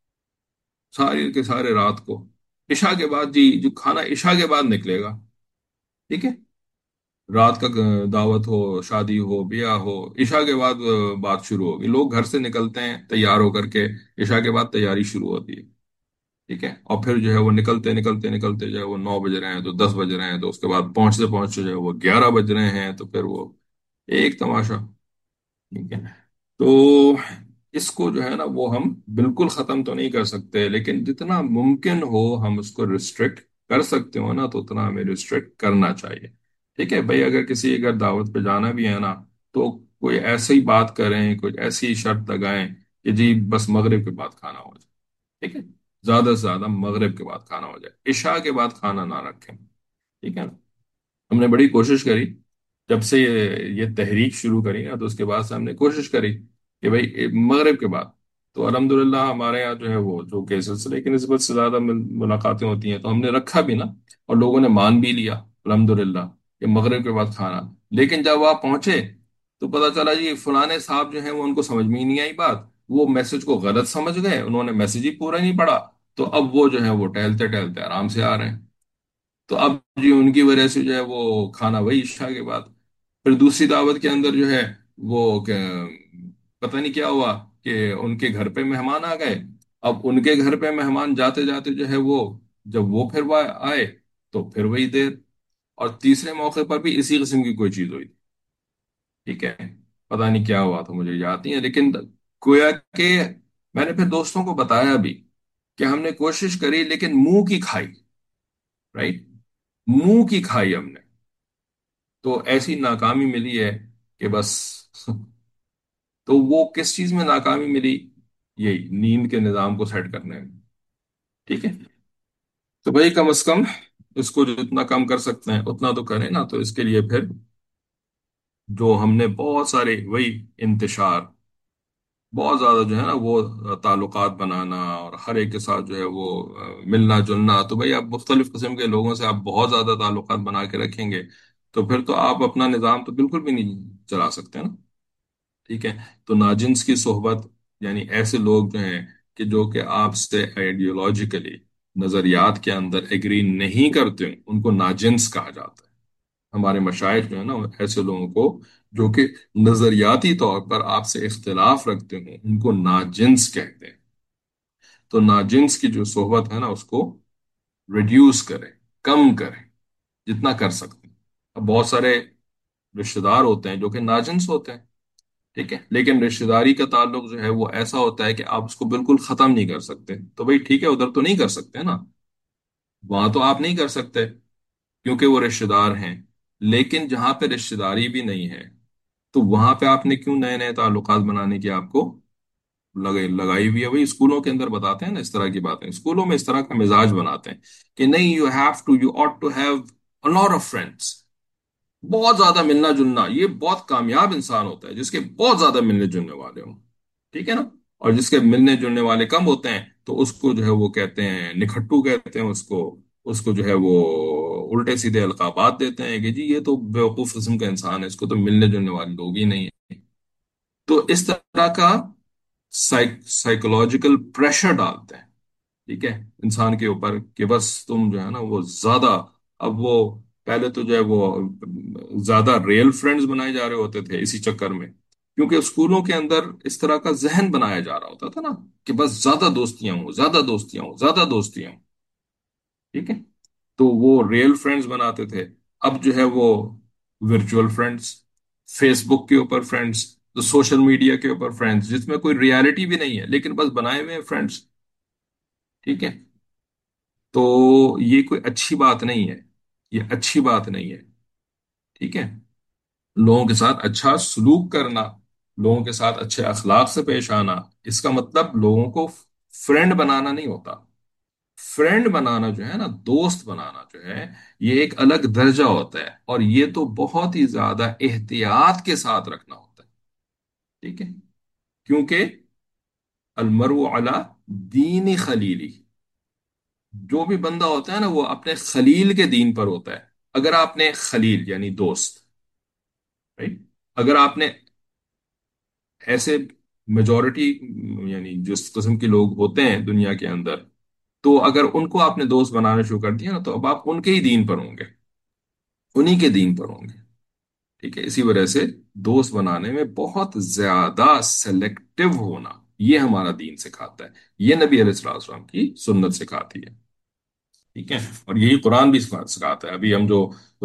سارے کے سارے رات کو، عشاء کے بعد، جی جو کھانا عشاء کے بعد نکلے گا، ٹھیک ہے، رات کا دعوت ہو، شادی ہو، بیاہ ہو، عشاء کے بعد بات شروع ہوگی، لوگ گھر سے نکلتے ہیں تیار ہو کر کے، عشاء کے بعد تیاری شروع ہوتی ہے، ٹھیک ہے، اور پھر جو ہے وہ نکلتے نکلتے نکلتے جو ہے وہ نو بج رہے ہیں تو دس بج رہے ہیں، تو اس کے بعد پہنچتے پہنچتے جو ہے وہ گیارہ بج رہے ہیں، تو پھر وہ ایک تماشا، ٹھیک ہے۔ تو اس کو جو ہے نا وہ ہم بالکل ختم تو نہیں کر سکتے، لیکن جتنا ممکن ہو ہم اس کو ریسٹرکٹ کر سکتے ہو نا، تو اتنا ہمیں ریسٹرکٹ کرنا چاہیے، ٹھیک ہے بھائی۔ اگر کسی اگر دعوت پہ جانا بھی ہے نا، تو کوئی ایسی بات کریں، کوئی ایسی شرط لگائیں کہ جی بس مغرب کے بعد کھانا ہو جائے، ٹھیک ہے، زیادہ سے زیادہ مغرب کے بعد کھانا ہو جائے، عشاء کے بعد کھانا نہ رکھیں، ٹھیک ہے نا۔ ہم نے بڑی کوشش کری، جب سے یہ یہ تحریک شروع کری نا، تو اس کے بعد سے ہم نے کوشش کری کہ بھائی مغرب کے بعد، تو الحمدللہ ہمارے یہاں جو ہے وہ جو کہ سلسلے کی نسبت سے زیادہ مل- ملاقاتیں ہوتی ہیں، تو ہم نے رکھا بھی نا، اور لوگوں نے مان بھی لیا الحمدللہ کہ مغرب کے بعد کھانا۔ لیکن جب آپ پہنچے تو پتہ چلا جی فلانے صاحب جو ہیں وہ، ان کو سمجھ میں ہی نہیں آئی بات، وہ میسج کو غلط سمجھ گئے، انہوں نے میسج ہی پورا نہیں پڑھا، تو اب وہ جو ہے وہ ٹہلتے ٹہلتے آرام سے آ رہے ہیں، تو اب جی ان کی وجہ سے جو ہے وہ کھانا وہی عشاء کے بعد۔ پھر دوسری دعوت کے اندر جو ہے وہ کہ پتہ نہیں کیا ہوا کہ ان کے گھر پہ مہمان آ گئے، اب ان کے گھر پہ مہمان جاتے جاتے جو ہے وہ، جب وہ پھر وہ آئے تو پھر وہی دیر، اور تیسرے موقع پر بھی اسی قسم کی کوئی چیز ہوئی، ٹھیک ہے، پتہ نہیں کیا ہوا تھا مجھے یاد نہیں ہے، لیکن گویا کہ میں نے پھر دوستوں کو بتایا بھی کہ ہم نے کوشش کری لیکن منہ کی کھائی، رائٹ، منہ کی کھائی ہم نے، تو ایسی ناکامی ملی ہے کہ بس تو وہ کس چیز میں ناکامی ملی؟ یہی نیند کے نظام کو سیٹ کرنے میں، ٹھیک ہے۔ تو بھائی کم از کم اس کو جتنا کم کر سکتے ہیں اتنا تو کریں نا، تو اس کے لیے پھر جو ہم نے بہت سارے وہی انتشار، بہت زیادہ جو ہے نا وہ تعلقات بنانا، اور ہر ایک کے ساتھ جو ہے وہ آ، ملنا جلنا، تو بھائی آپ مختلف قسم کے لوگوں سے آپ بہت زیادہ تعلقات بنا کے رکھیں گے، تو پھر تو آپ اپنا نظام تو بالکل بھی نہیں چلا سکتے نا. ٹھیک ہے. تو ناجنس کی صحبت یعنی ایسے لوگ جو ہیں کہ جو کہ آپ سے آئیڈیولوجیکلی نظریات کے اندر ایگری نہیں کرتے ہیں، ان کو ناجنس کہا جاتا ہے. ہمارے مشائخ جو ہے نا ایسے لوگوں کو جو کہ نظریاتی طور پر آپ سے اختلاف رکھتے ہوں ان کو ناجنس کہتے ہیں. تو ناجنس کی جو صحبت ہے نا اس کو ریڈیوس کریں، کم کریں جتنا کر سکتے ہیں. اب بہت سارے رشتے دار ہوتے ہیں جو کہ ناجنس ہوتے ہیں. ٹھیک ہے. لیکن رشتے داری کا تعلق جو ہے وہ ایسا ہوتا ہے کہ آپ اس کو بالکل ختم نہیں کر سکتے. تو بھائی ٹھیک ہے ادھر تو نہیں کر سکتے نا، وہاں تو آپ نہیں کر سکتے کیونکہ وہ رشتے دار ہیں. لیکن جہاں پہ رشتے داری بھی نہیں ہے تو وہاں پہ آپ نے کیوں نئے نئے تعلقات بنانے کی آپ کو لگائی لگائی ہوئی ہے. وہی اسکولوں کے اندر بتاتے ہیں نا اس طرح کی باتیں، اسکولوں میں اس طرح کا مزاج بناتے ہیں کہ نہیں you have to you ought to have a lot of friends. بہت زیادہ ملنا جلنا، یہ بہت کامیاب انسان ہوتا ہے جس کے بہت زیادہ ملنے جلنے والے ہوں. ٹھیک ہے نا. اور جس کے ملنے جلنے والے کم ہوتے ہیں تو اس کو جو ہے وہ کہتے ہیں نکھٹو کہتے ہیں اس کو. اس کو جو ہے وہ الٹے سیدھے القابات دیتے ہیں کہ جی یہ تو بیوقوف قسم کا انسان ہے، اس کو تو ملنے جلنے والے لوگ ہی نہیں ہیں. تو اس طرح کا سائیکولوجیکل پریشر ڈالتے ہیں. ٹھیک ہے. انسان کے اوپر کہ بس تم جو ہے نا وہ زیادہ، اب وہ پہلے تو جو ہے وہ زیادہ ریئل فرینڈز بنائے جا رہے ہوتے تھے اسی چکر میں، کیونکہ اسکولوں کے اندر اس طرح کا ذہن بنایا جا رہا ہوتا تھا نا کہ بس زیادہ دوستیاں ہوں، زیادہ دوستیاں ہوں، زیادہ دوستیاں ہوں. ٹھیک ہے. تو وہ ریئل فرینڈز بناتے تھے. اب جو ہے وہ ورچوئل فرینڈز، فیس بک کے اوپر فرینڈز، تو سوشل میڈیا کے اوپر فرینڈز جس میں کوئی ریالٹی بھی نہیں ہے لیکن بس بنائے ہوئے ہیں فرینڈز. ٹھیک ہے. تو یہ کوئی اچھی بات نہیں ہے، یہ اچھی بات نہیں ہے. ٹھیک ہے. لوگوں کے ساتھ اچھا سلوک کرنا، لوگوں کے ساتھ اچھے اخلاق سے پیش آنا، اس کا مطلب لوگوں کو فرینڈ بنانا نہیں ہوتا. فرینڈ بنانا جو ہے نا، دوست بنانا جو ہے، یہ ایک الگ درجہ ہوتا ہے اور یہ تو بہت ہی زیادہ احتیاط کے ساتھ رکھنا ہوتا ہے. ٹھیک ہے. کیونکہ المرء علی دین خلیلی، جو بھی بندہ ہوتا ہے نا وہ اپنے خلیل کے دین پر ہوتا ہے. اگر آپ نے خلیل یعنی دوست، right؟ اگر آپ نے ایسے میجورٹی یعنی جس قسم کے لوگ ہوتے ہیں دنیا کے اندر، تو اگر ان کو آپ نے دوست بنانا شروع کر دیا نا تو اب آپ ان کے ہی دین پر ہوں گے، انہی کے دین پر ہوں گے. ٹھیک ہے. اسی وجہ سے دوست بنانے میں بہت زیادہ سلیکٹو ہونا یہ ہمارا دین سکھاتا ہے، یہ نبی علیہ الصلوۃ والسلام کی سنت سکھاتی ہے. ٹھیک ہے. اور یہی قرآن بھی سکھاتا ہے. ابھی ہم جو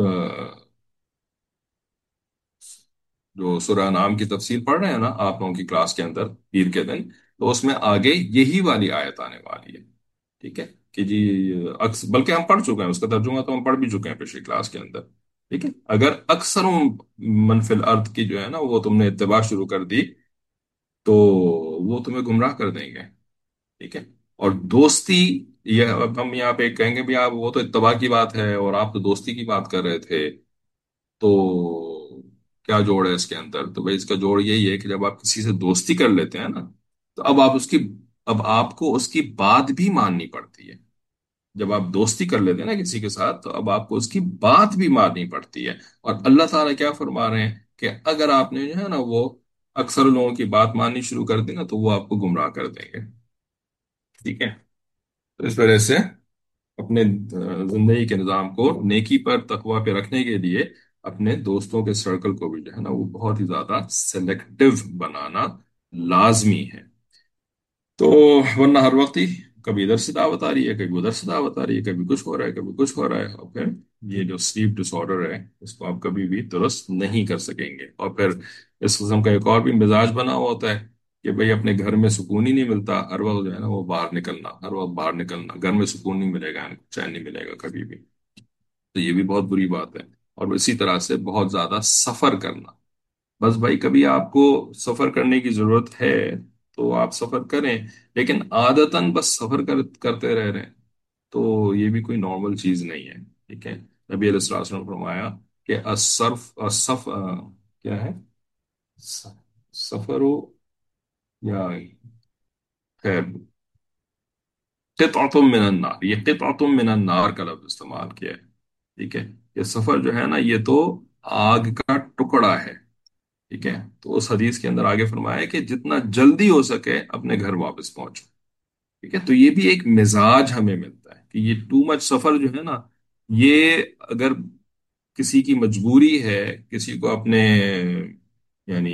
جو سورہ نام کی تفسیر پڑھ رہے ہیں نا آپ لوگوں کی کلاس کے اندر پیر کے دن، تو اس میں آگے یہی والی آیت آنے والی ہے. ٹھیک ہے. کہ جی اکس بلکہ ہم پڑھ چکے ہیں اس کا ترجمہ تو ہم پڑھ بھی چکے ہیں پچھلی کلاس کے اندر. ٹھیک ہے. اگر اکثر منفل ارد کی جو ہے نا وہ تم نے اتباع شروع کر دی تو وہ تمہیں گمراہ کر دیں گے. ٹھیک ہے. اور دوستی، یہ اب ہم یہاں پہ کہیں گے بھی آپ وہ تو اتباع کی بات ہے اور آپ تو دوستی کی بات کر رہے تھے، تو کیا جوڑ ہے اس کے اندر؟ تو بھائی اس کا جوڑ یہی ہے کہ جب آپ کسی سے دوستی کر لیتے ہیں نا تو اب آپ اس کی اب آپ کو اس کی بات بھی ماننی پڑتی ہے. جب آپ دوستی کر لیتے ہیں نا کسی کے ساتھ تو اب آپ کو اس کی بات بھی ماننی پڑتی ہے. اور اللہ تعالیٰ کیا فرما رہے ہیں کہ اگر آپ نے جو ہے نا وہ اکثر لوگوں کی بات ماننی شروع کر دی نا تو وہ آپ کو گمراہ کر دیں گے. ٹھیک ہے. تو اس وجہ سے اپنے زندگی کے نظام کو نیکی پر تقوی پہ رکھنے کے لیے اپنے دوستوں کے سرکل کو بھی جو ہے نا وہ بہت ہی زیادہ سلیکٹو بنانا لازمی ہے. تو ورنہ ہر وقت ہی کبھی ادھر سے دعوت آ رہی ہے، کبھی ادھر سے دعوت آ رہی ہے، کبھی کچھ ہو رہا ہے، کبھی کچھ ہو رہا ہے، اور پھر یہ جو سلیپ ڈس آرڈر ہے اس کو آپ کبھی بھی درست نہیں کر سکیں گے. اور پھر اس قسم کا ایک اور بھی مزاج بنا ہوا ہوتا ہے کہ بھئی اپنے گھر میں سکون ہی نہیں ملتا، ہر وقت جو ہے نا وہ باہر نکلنا، ہر وقت باہر نکلنا، گھر میں سکون نہیں ملے گا، چین نہیں ملے گا کبھی بھی. تو یہ بھی بہت بری بات ہے. اور اسی طرح سے بہت زیادہ سفر کرنا. بس بھائی کبھی آپ کو سفر کرنے کی ضرورت ہے تو آپ سفر کریں، لیکن عادتاً بس سفر کر, کرتے رہ رہے ہیں تو یہ بھی کوئی نارمل چیز نہیں ہے. ٹھیک ہے. نبی علیہ السلام نے فرمایا کہ الصرف الصف کیا ہے، سفر ہو یا خیر قطعۃ من النار، یہ قطعۃ من النار کا لفظ استعمال کیا ہے. ٹھیک ہے. یہ سفر جو ہے نا یہ تو آگ کا ٹکڑا ہے. ٹھیک ہے. تو اس حدیث کے اندر آگے فرمایا ہے کہ جتنا جلدی ہو سکے اپنے گھر واپس پہنچو. ٹھیک ہے. تو یہ بھی ایک مزاج ہمیں ملتا ہے کہ یہ ٹو مچ سفر جو ہے نا، یہ اگر کسی کی مجبوری ہے، کسی کو اپنے یعنی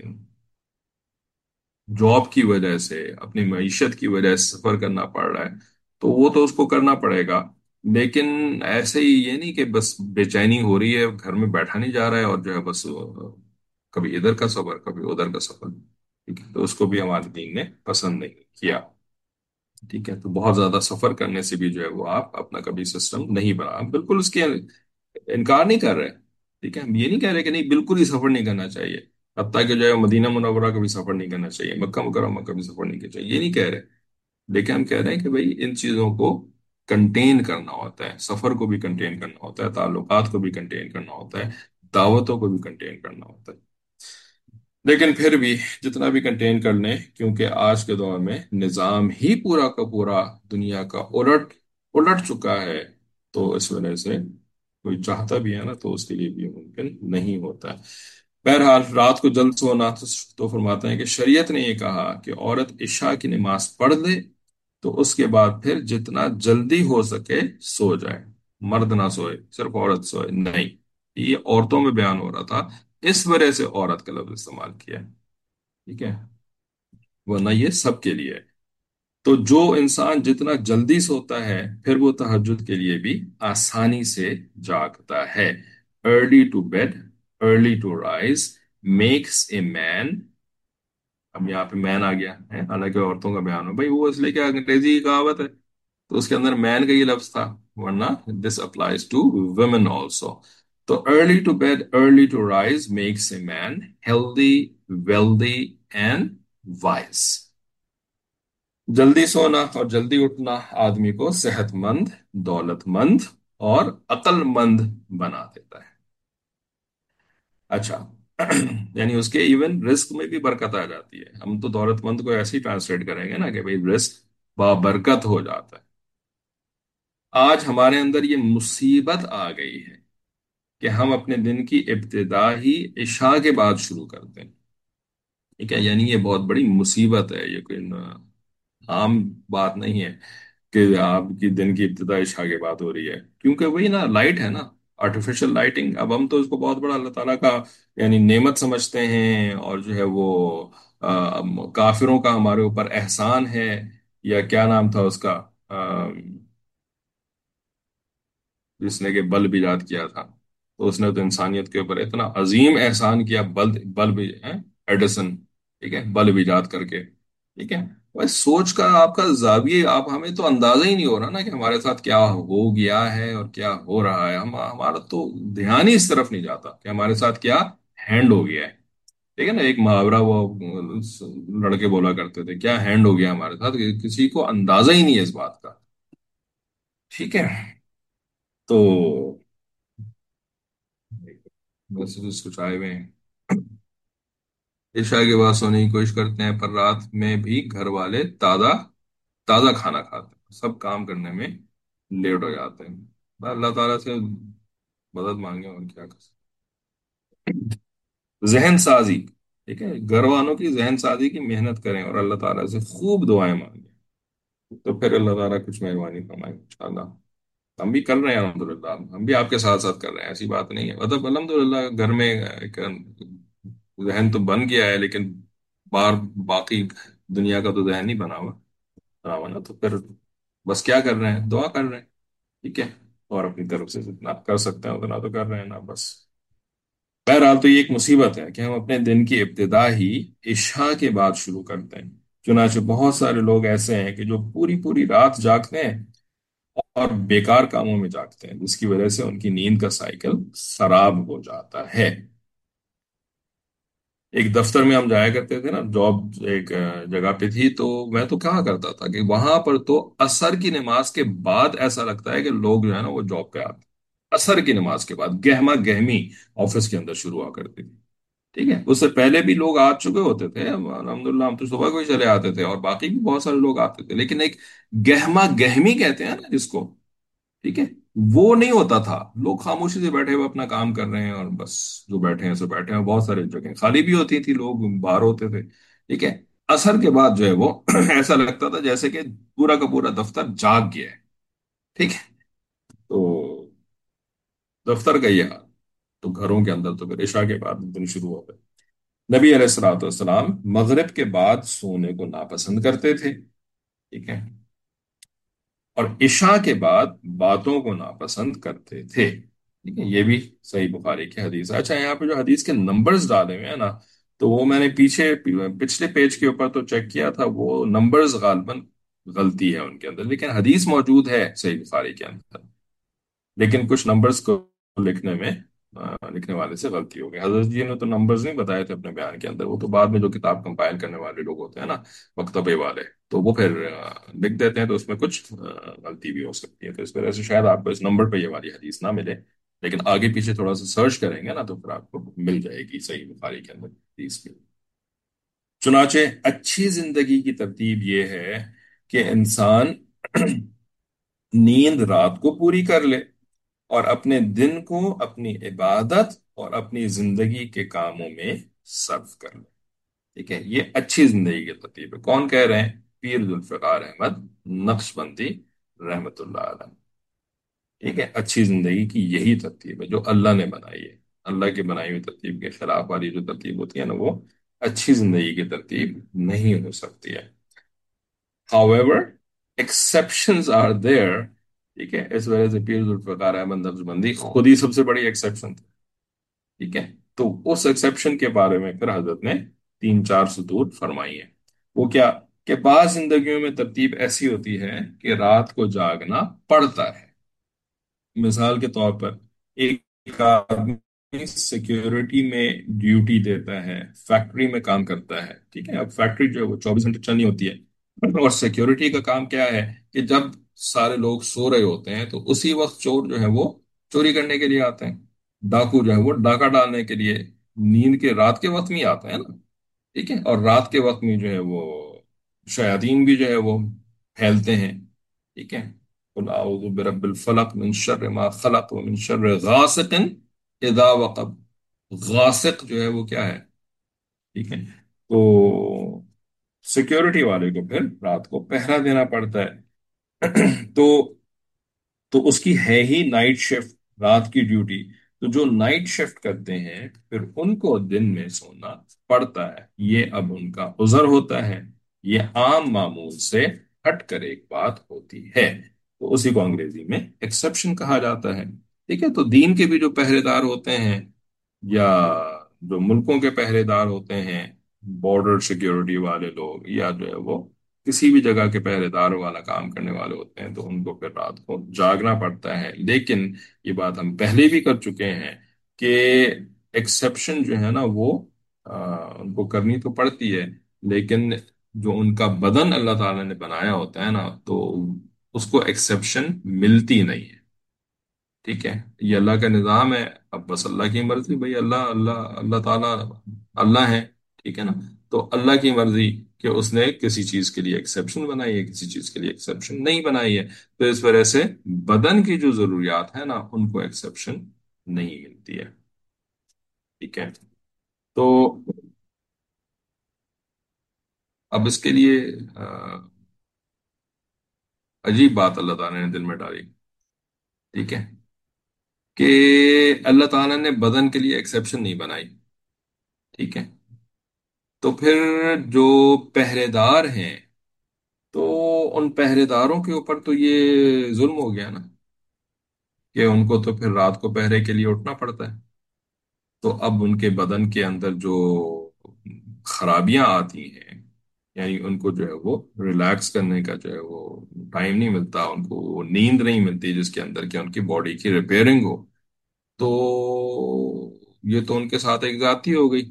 جاب کی وجہ سے، اپنی معیشت کی وجہ سے سفر کرنا پڑ رہا ہے، تو وہ تو اس کو کرنا پڑے گا. لیکن ایسے ہی یہ نہیں کہ بس بے چینی ہو رہی ہے، گھر میں بیٹھا نہیں جا رہا ہے اور جو ہے بس آ، کبھی ادھر کا سفر کبھی ادھر کا سفر. ٹھیک ہے. تو اس کو بھی ہمارے دین نے پسند نہیں کیا. ٹھیک ہے. تو بہت زیادہ سفر کرنے سے بھی جو ہے وہ آپ اپنا کبھی سسٹم نہیں بنا. ہم بالکل اس کے انکار نہیں کر رہے. ٹھیک ہے. ہم یہ نہیں کہہ رہے کہ نہیں بالکل ہی سفر نہیں کرنا چاہیے. حتیٰ کہ جو ہے مدینہ منورہ کبھی سفر نہیں کرنا چاہیے، مکہ مکرمہ کبھی سفر نہیں کرنا چاہیے، یہ نہیں کہہ رہے. لیکن ہم کہہ رہے ہیں کہ بھئی ان چیزوں کو کنٹین کرنا ہوتا ہے. سفر کو بھی کنٹین کرنا ہوتا ہے، تعلقات کو بھی کنٹین کرنا ہوتا ہے، دعوتوں کو بھی کنٹین کرنا ہوتا ہے. لیکن پھر بھی جتنا بھی کنٹین کر لیں، کیونکہ آج کے دور میں نظام ہی پورا کا پورا دنیا کا الٹ الٹ چکا ہے، تو اس وجہ سے کوئی چاہتا بھی ہے نا تو اس کے لیے بھی ممکن نہیں ہوتا ہے. بہرحال رات کو جلد سونا تو تو فرماتے ہیں کہ شریعت نے یہ کہا کہ عورت عشاء کی نماز پڑھ لے تو اس کے بعد پھر جتنا جلدی ہو سکے سو جائے. مرد نہ سوئے، صرف عورت سوئے نہیں. یہ عورتوں میں بیان ہو رہا تھا، اس وجہ سے عورت کا لفظ استعمال کیا ہے. ٹھیک ہے. ورنہ یہ سب کے لیے ہے. تو جو انسان جتنا جلدی سوتا ہے پھر وہ تہجد کے لیے بھی آسانی سے جاگتا ہے. Early to bed early to rise makes a man. اب یہاں پہ مین آ گیا ہے، حالانکہ عورتوں کا بیان ہو بھائی، وہ اس لیے کہ انگریزی کی کہاوت ہے تو اس کے اندر مین کا یہ لفظ تھا. ورنہ this applies to women also. تو early to bed early to rise makes a man healthy wealthy and wise. جلدی سونا اور جلدی اٹھنا آدمی کو صحت مند، دولت مند اور عقل مند بنا دیتا ہے. اچھا. یعنی اس کے ایون رزق میں بھی برکت آ جاتی ہے. ہم تو دولت مند کو ایسے ہی ٹرانسلیٹ کریں گے نا کہ بھئی رزق بابرکت ہو جاتا ہے. آج ہمارے اندر یہ مصیبت آ گئی ہے کہ ہم اپنے دن کی ابتدا ہی عشاء کے بعد شروع کرتے ہیں. ٹھیک ہے. یعنی یہ بہت بڑی مصیبت ہے، یہ کوئی عام بات نہیں ہے کہ آپ کی دن کی ابتدا عشاء کے بعد ہو رہی ہے. کیونکہ وہی نا لائٹ ہے نا، آرٹیفیشل لائٹنگ. اب ہم تو اس کو بہت بڑا اللہ تعالیٰ کا یعنی نعمت سمجھتے ہیں، اور جو ہے وہ آ، کافروں کا ہمارے اوپر احسان ہے، یا کیا نام تھا اس کا، آ، جس نے کہ بلب ایجاد کیا تھا. تو اس نے تو انسانیت کے اوپر اتنا عظیم احسان کیا، بلب بلب ایڈیسن. ٹھیک ہے. بلب ایجاد کر کے. ٹھیک ہے. بس سوچ کا آپ کا زاویہ، آپ ہمیں تو اندازہ ہی نہیں ہو رہا نا کہ ہمارے ساتھ کیا ہو گیا ہے اور کیا ہو رہا ہے. ہم ہمارا تو دھیان ہی اس طرف نہیں جاتا کہ ہمارے ساتھ کیا ہینڈ ہو گیا ہے. ٹھیک ہے نا. ایک محاورہ وہ لڑکے بولا کرتے تھے، کیا ہینڈ ہو گیا ہمارے ساتھ، کہ کسی کو اندازہ ہی نہیں ہے اس بات کا. ٹھیک ہے. تو میسجز کچھ آئے ہوئے ہیں. عشاء کے بعد سونے کی کوشش کرتے ہیں پر رات میں بھی گھر والے تازہ تازہ کھانا کھاتے ہیں، سب کام کرنے میں لیٹ ہو جاتے ہیں. بس اللہ تعالیٰ سے مدد مانگے اور کیا کر سکتے ہیں. ذہن سازی. ٹھیک ہے. گھر والوں کی ذہن سازی کی محنت کریں اور اللہ تعالیٰ سے خوب دعائیں مانگیں، تو پھر اللہ تعالیٰ کچھ مہربانی فرمائے انشاءاللہ. ہم بھی کر رہے ہیں الحمدللہ، ہم بھی آپ کے ساتھ ساتھ کر رہے ہیں، ایسی بات نہیں ہے. مطلب الحمدللہ گھر میں ایک ذہن تو بن گیا ہے، لیکن بار باقی دنیا کا تو ذہن نہیں بنا ہوا بنا ہوا نا. تو پھر بس کیا کر رہے ہیں، دعا کر رہے ہیں. ٹھیک ہے. اور اپنی طرف سے جتنا کر سکتے ہیں اتنا تو کر رہے ہیں نا بس. بہرحال تو یہ ایک مصیبت ہے کہ ہم اپنے دن کی ابتدا ہی عشاء کے بعد شروع کرتے ہیں. چنانچہ بہت سارے لوگ ایسے ہیں کہ جو پوری پوری رات جاگتے ہیں اور بیکار کاموں میں جاگتے ہیں، جس کی وجہ سے ان کی نیند کا سائیکل خراب ہو جاتا ہے. ایک دفتر میں ہم جایا کرتے تھے نا، جاب ایک اہ، جگہ پہ تھی، تو میں تو کہا کرتا تھا کہ وہاں پر تو عصر کی نماز کے بعد ایسا لگتا ہے کہ لوگ جو ہے نا وہ جاب پہ آتے ہیں. عصر کی نماز کے بعد گہما گہمی آفس کے اندر شروع ہوا کرتی تھی. ٹھیک ہے. اس سے پہلے بھی لوگ آ چکے ہوتے تھے، ہم- الحمدللہ ہم تو صبح کو ہی چلے آتے تھے، اور باقی بھی بہت سارے لوگ آتے تھے. لیکن ایک گہما گہمی کہتے ہیں نا جس کو، ٹھیک ہے، وہ نہیں ہوتا تھا، لوگ خاموشی سے بیٹھے ہوئے اپنا کام کر رہے ہیں اور بس جو بیٹھے ہیں سو بیٹھے ہیں، بہت سارے جگہیں خالی بھی ہوتی تھی، لوگ باہر ہوتے تھے، ٹھیک ہے۔ اثر کے بعد جو ہے وہ ایسا لگتا تھا جیسے کہ پورا کا پورا دفتر جاگ گیا ہے، ٹھیک ہے۔ تو دفتر کا یہ حال، تو گھروں کے اندر تو پھر عشاء کے بعد دن شروع ہو گئے۔ نبی علیہ الصلوۃ والسلام مغرب کے بعد سونے کو ناپسند کرتے تھے، ٹھیک ہے، اور عشاء کے بعد باتوں کو ناپسند کرتے تھے، ٹھیک ہے، یہ بھی صحیح بخاری کی حدیث ہے۔ اچھا، یہاں پہ جو حدیث کے نمبرز ڈالے ہوئے ہیں نا، تو وہ میں نے پیچھے پچھلے پیج کے اوپر تو چیک کیا تھا، وہ نمبرز غالباً غلطی ہے ان کے اندر، لیکن حدیث موجود ہے صحیح بخاری کے اندر، لیکن کچھ نمبرز کو لکھنے میں آ، لکھنے والے سے غلطی ہو گئی۔ حضرت جی نے تو نمبرز نہیں بتائے تھے اپنے بیان کے اندر، وہ تو بعد میں جو کتاب کمپائل کرنے والے لوگ ہوتے ہیں نا، مکتبے والے، تو وہ پھر آ، لکھ دیتے ہیں، تو اس میں کچھ آ، غلطی بھی ہو سکتی ہے، تو اس وجہ سے شاید آپ کو اس نمبر پہ یہ والی حدیث نہ ملے، لیکن آگے پیچھے تھوڑا سا سرچ کریں گے نا تو پھر آپ کو مل جائے گی صحیح بخاری کے اندر حدیث کی۔ چنانچہ اچھی زندگی کی ترتیب یہ ہے کہ انسان نیند رات کو پوری کر لے، اور اپنے دن کو اپنی عبادت اور اپنی زندگی کے کاموں میں صرف کر لے، ٹھیک ہے۔ یہ اچھی زندگی کی ترتیب ہے، کون کہہ رہے ہیں؟ پیر ذوالفقار احمد نقش بندی رحمت اللہ علیہ، ٹھیک ہے۔ اچھی زندگی کی یہی ترتیب ہے جو اللہ نے بنائی ہے، اللہ کی بنائی ہوئی ترتیب کے خلاف والی جو ترتیب ہوتی ہے نا، وہ اچھی زندگی کی ترتیب نہیں ہو سکتی ہے۔ however exceptions are there، ٹھیک ہے، اس وجہ سے پیر ذوالفقار احمد نقش بندی خود ہی سب سے بڑی ایکسیپشن، ٹھیک ہے۔ تو اس ایکسیپشن کے بارے میں پھر حضرت نے تین چار سطور فرمائی ہیں، وہ کیا؟ کہ بعض زندگیوں میں ترتیب ایسی ہوتی ہے کہ رات کو جاگنا پڑتا ہے۔ مثال کے طور پر ایک آدمی سیکیورٹی میں ڈیوٹی دیتا ہے، فیکٹری میں کام کرتا ہے، ٹھیک ہے، اب فیکٹری جو ہے وہ چوبیس گھنٹے چلنی ہوتی ہے، اور سیکیورٹی کا کام کیا ہے کہ جب سارے لوگ سو رہے ہوتے ہیں تو اسی وقت چور جو ہے وہ چوری کرنے کے لیے آتے ہیں، ڈاکو جو ہے وہ ڈاکہ ڈالنے کے لیے نیند کے رات کے وقت میں ہی آتے ہیں نا، ٹھیک ہے، اور رات کے وقت میں جو ہے وہ شیاطین بھی جو ہے وہ پھیلتے ہیں، ٹھیک ہے۔ قل اعوذ برب الفلق من شر ما خلق ومن شر غاسق اذا وقب، غاسق جو ہے وہ کیا ہے، ٹھیک ہے، تو سیکیورٹی والے کو پھر رات کو پہرا دینا پڑتا ہے تو تو اس کی ہے ہی نائٹ شفٹ، رات کی ڈیوٹی، تو جو نائٹ شفٹ کرتے ہیں پھر ان کو دن میں سونا پڑتا ہے، یہ اب ان کا عذر ہوتا ہے، یہ عام معمول سے ہٹ کر ایک بات ہوتی ہے، تو اسی کو انگریزی میں ایکسیپشن کہا جاتا ہے، ٹھیک ہے۔ تو دین کے بھی جو پہرے دار ہوتے ہیں، یا جو ملکوں کے پہرے دار ہوتے ہیں، بارڈر سیکیورٹی والے لوگ، یا جو ہے وہ کسی بھی جگہ کے پہرے دار والا کام کرنے والے ہوتے ہیں، تو ان کو پھر رات کو جاگنا پڑتا ہے، لیکن یہ بات ہم پہلے بھی کر چکے ہیں کہ ایکسیپشن جو ہے نا وہ آ، ان کو کرنی تو پڑتی ہے، لیکن جو ان کا بدن اللہ تعالیٰ نے بنایا ہوتا ہے نا، تو اس کو ایکسیپشن ملتی نہیں ہے، ٹھیک ہے، یہ اللہ کا نظام ہے، اب بس اللہ کی مرضی، بھائی اللہ اللہ اللہ تعالیٰ اللہ ہے، ٹھیک ہے نا، تو اللہ کی مرضی کہ اس نے کسی چیز کے لیے ایکسیپشن بنائی ہے، کسی چیز کے لیے ایکسیپشن نہیں بنائی ہے، تو اس وجہ سے بدن کی جو ضروریات ہے نا ان کو ایکسیپشن نہیں ملتی ہے، ٹھیک ہے۔ تو اب اس کے لیے آ، عجیب بات اللہ تعالیٰ نے دل میں ڈالی، ٹھیک ہے، کہ اللہ تعالیٰ نے بدن کے لیے ایکسیپشن نہیں بنائی، ٹھیک ہے، تو پھر جو پہرے دار ہیں، تو ان پہرے داروں کے اوپر تو یہ ظلم ہو گیا نا، کہ ان کو تو پھر رات کو پہرے کے لیے اٹھنا پڑتا ہے، تو اب ان کے بدن کے اندر جو خرابیاں آتی ہیں، یعنی ان کو جو ہے وہ ریلیکس کرنے کا جو ہے وہ ٹائم نہیں ملتا، ان کو وہ نیند نہیں ملتی جس کے اندر کہ ان کی باڈی کی ریپیئرنگ ہو، تو یہ تو ان کے ساتھ ایک ذاتی ہو گئی،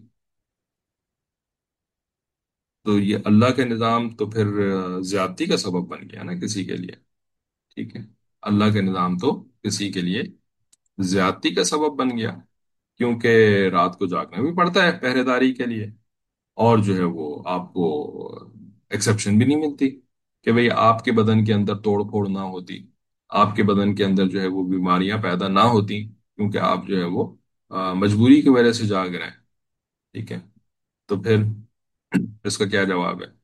تو یہ اللہ کے نظام تو پھر آ، زیادتی کا سبب بن گیا نا کسی کے لیے، ٹھیک ہے، اللہ کا نظام تو کسی کے لیے زیادتی کا سبب بن گیا، کیونکہ رات کو جاگنا بھی پڑتا ہے پہرے داری کے لیے، اور جو ہے وہ آپ کو ایکسیپشن بھی نہیں ملتی کہ بھئی آپ کے بدن کے اندر توڑ پھوڑ نہ ہوتی، آپ کے بدن کے اندر جو ہے وہ بیماریاں پیدا نہ ہوتی، کیونکہ آپ جو ہے وہ آ، مجبوری کی وجہ سے جاگ رہے ہیں۔ ٹھیک ہے، تو پھر اس کا کیا جواب ہے؟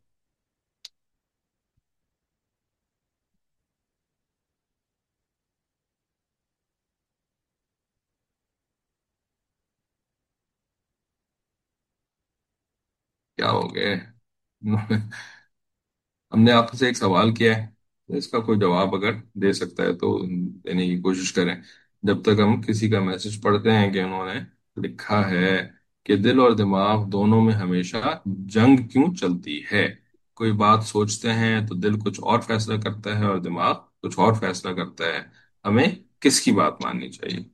کیا ہو گئے؟ ہم نے آپ سے ایک سوال کیا ہے، تو اس کا کوئی جواب اگر دے سکتا ہے تو دینے کی کوشش کریں۔ جب تک ہم کسی کا میسج پڑھتے ہیں کہ انہوں نے لکھا ہے کہ دل اور دماغ دونوں میں ہمیشہ جنگ کیوں چلتی ہے؟ کوئی بات سوچتے ہیں تو دل کچھ اور فیصلہ کرتا ہے اور دماغ کچھ اور فیصلہ کرتا ہے، ہمیں کس کی بات ماننی چاہیے؟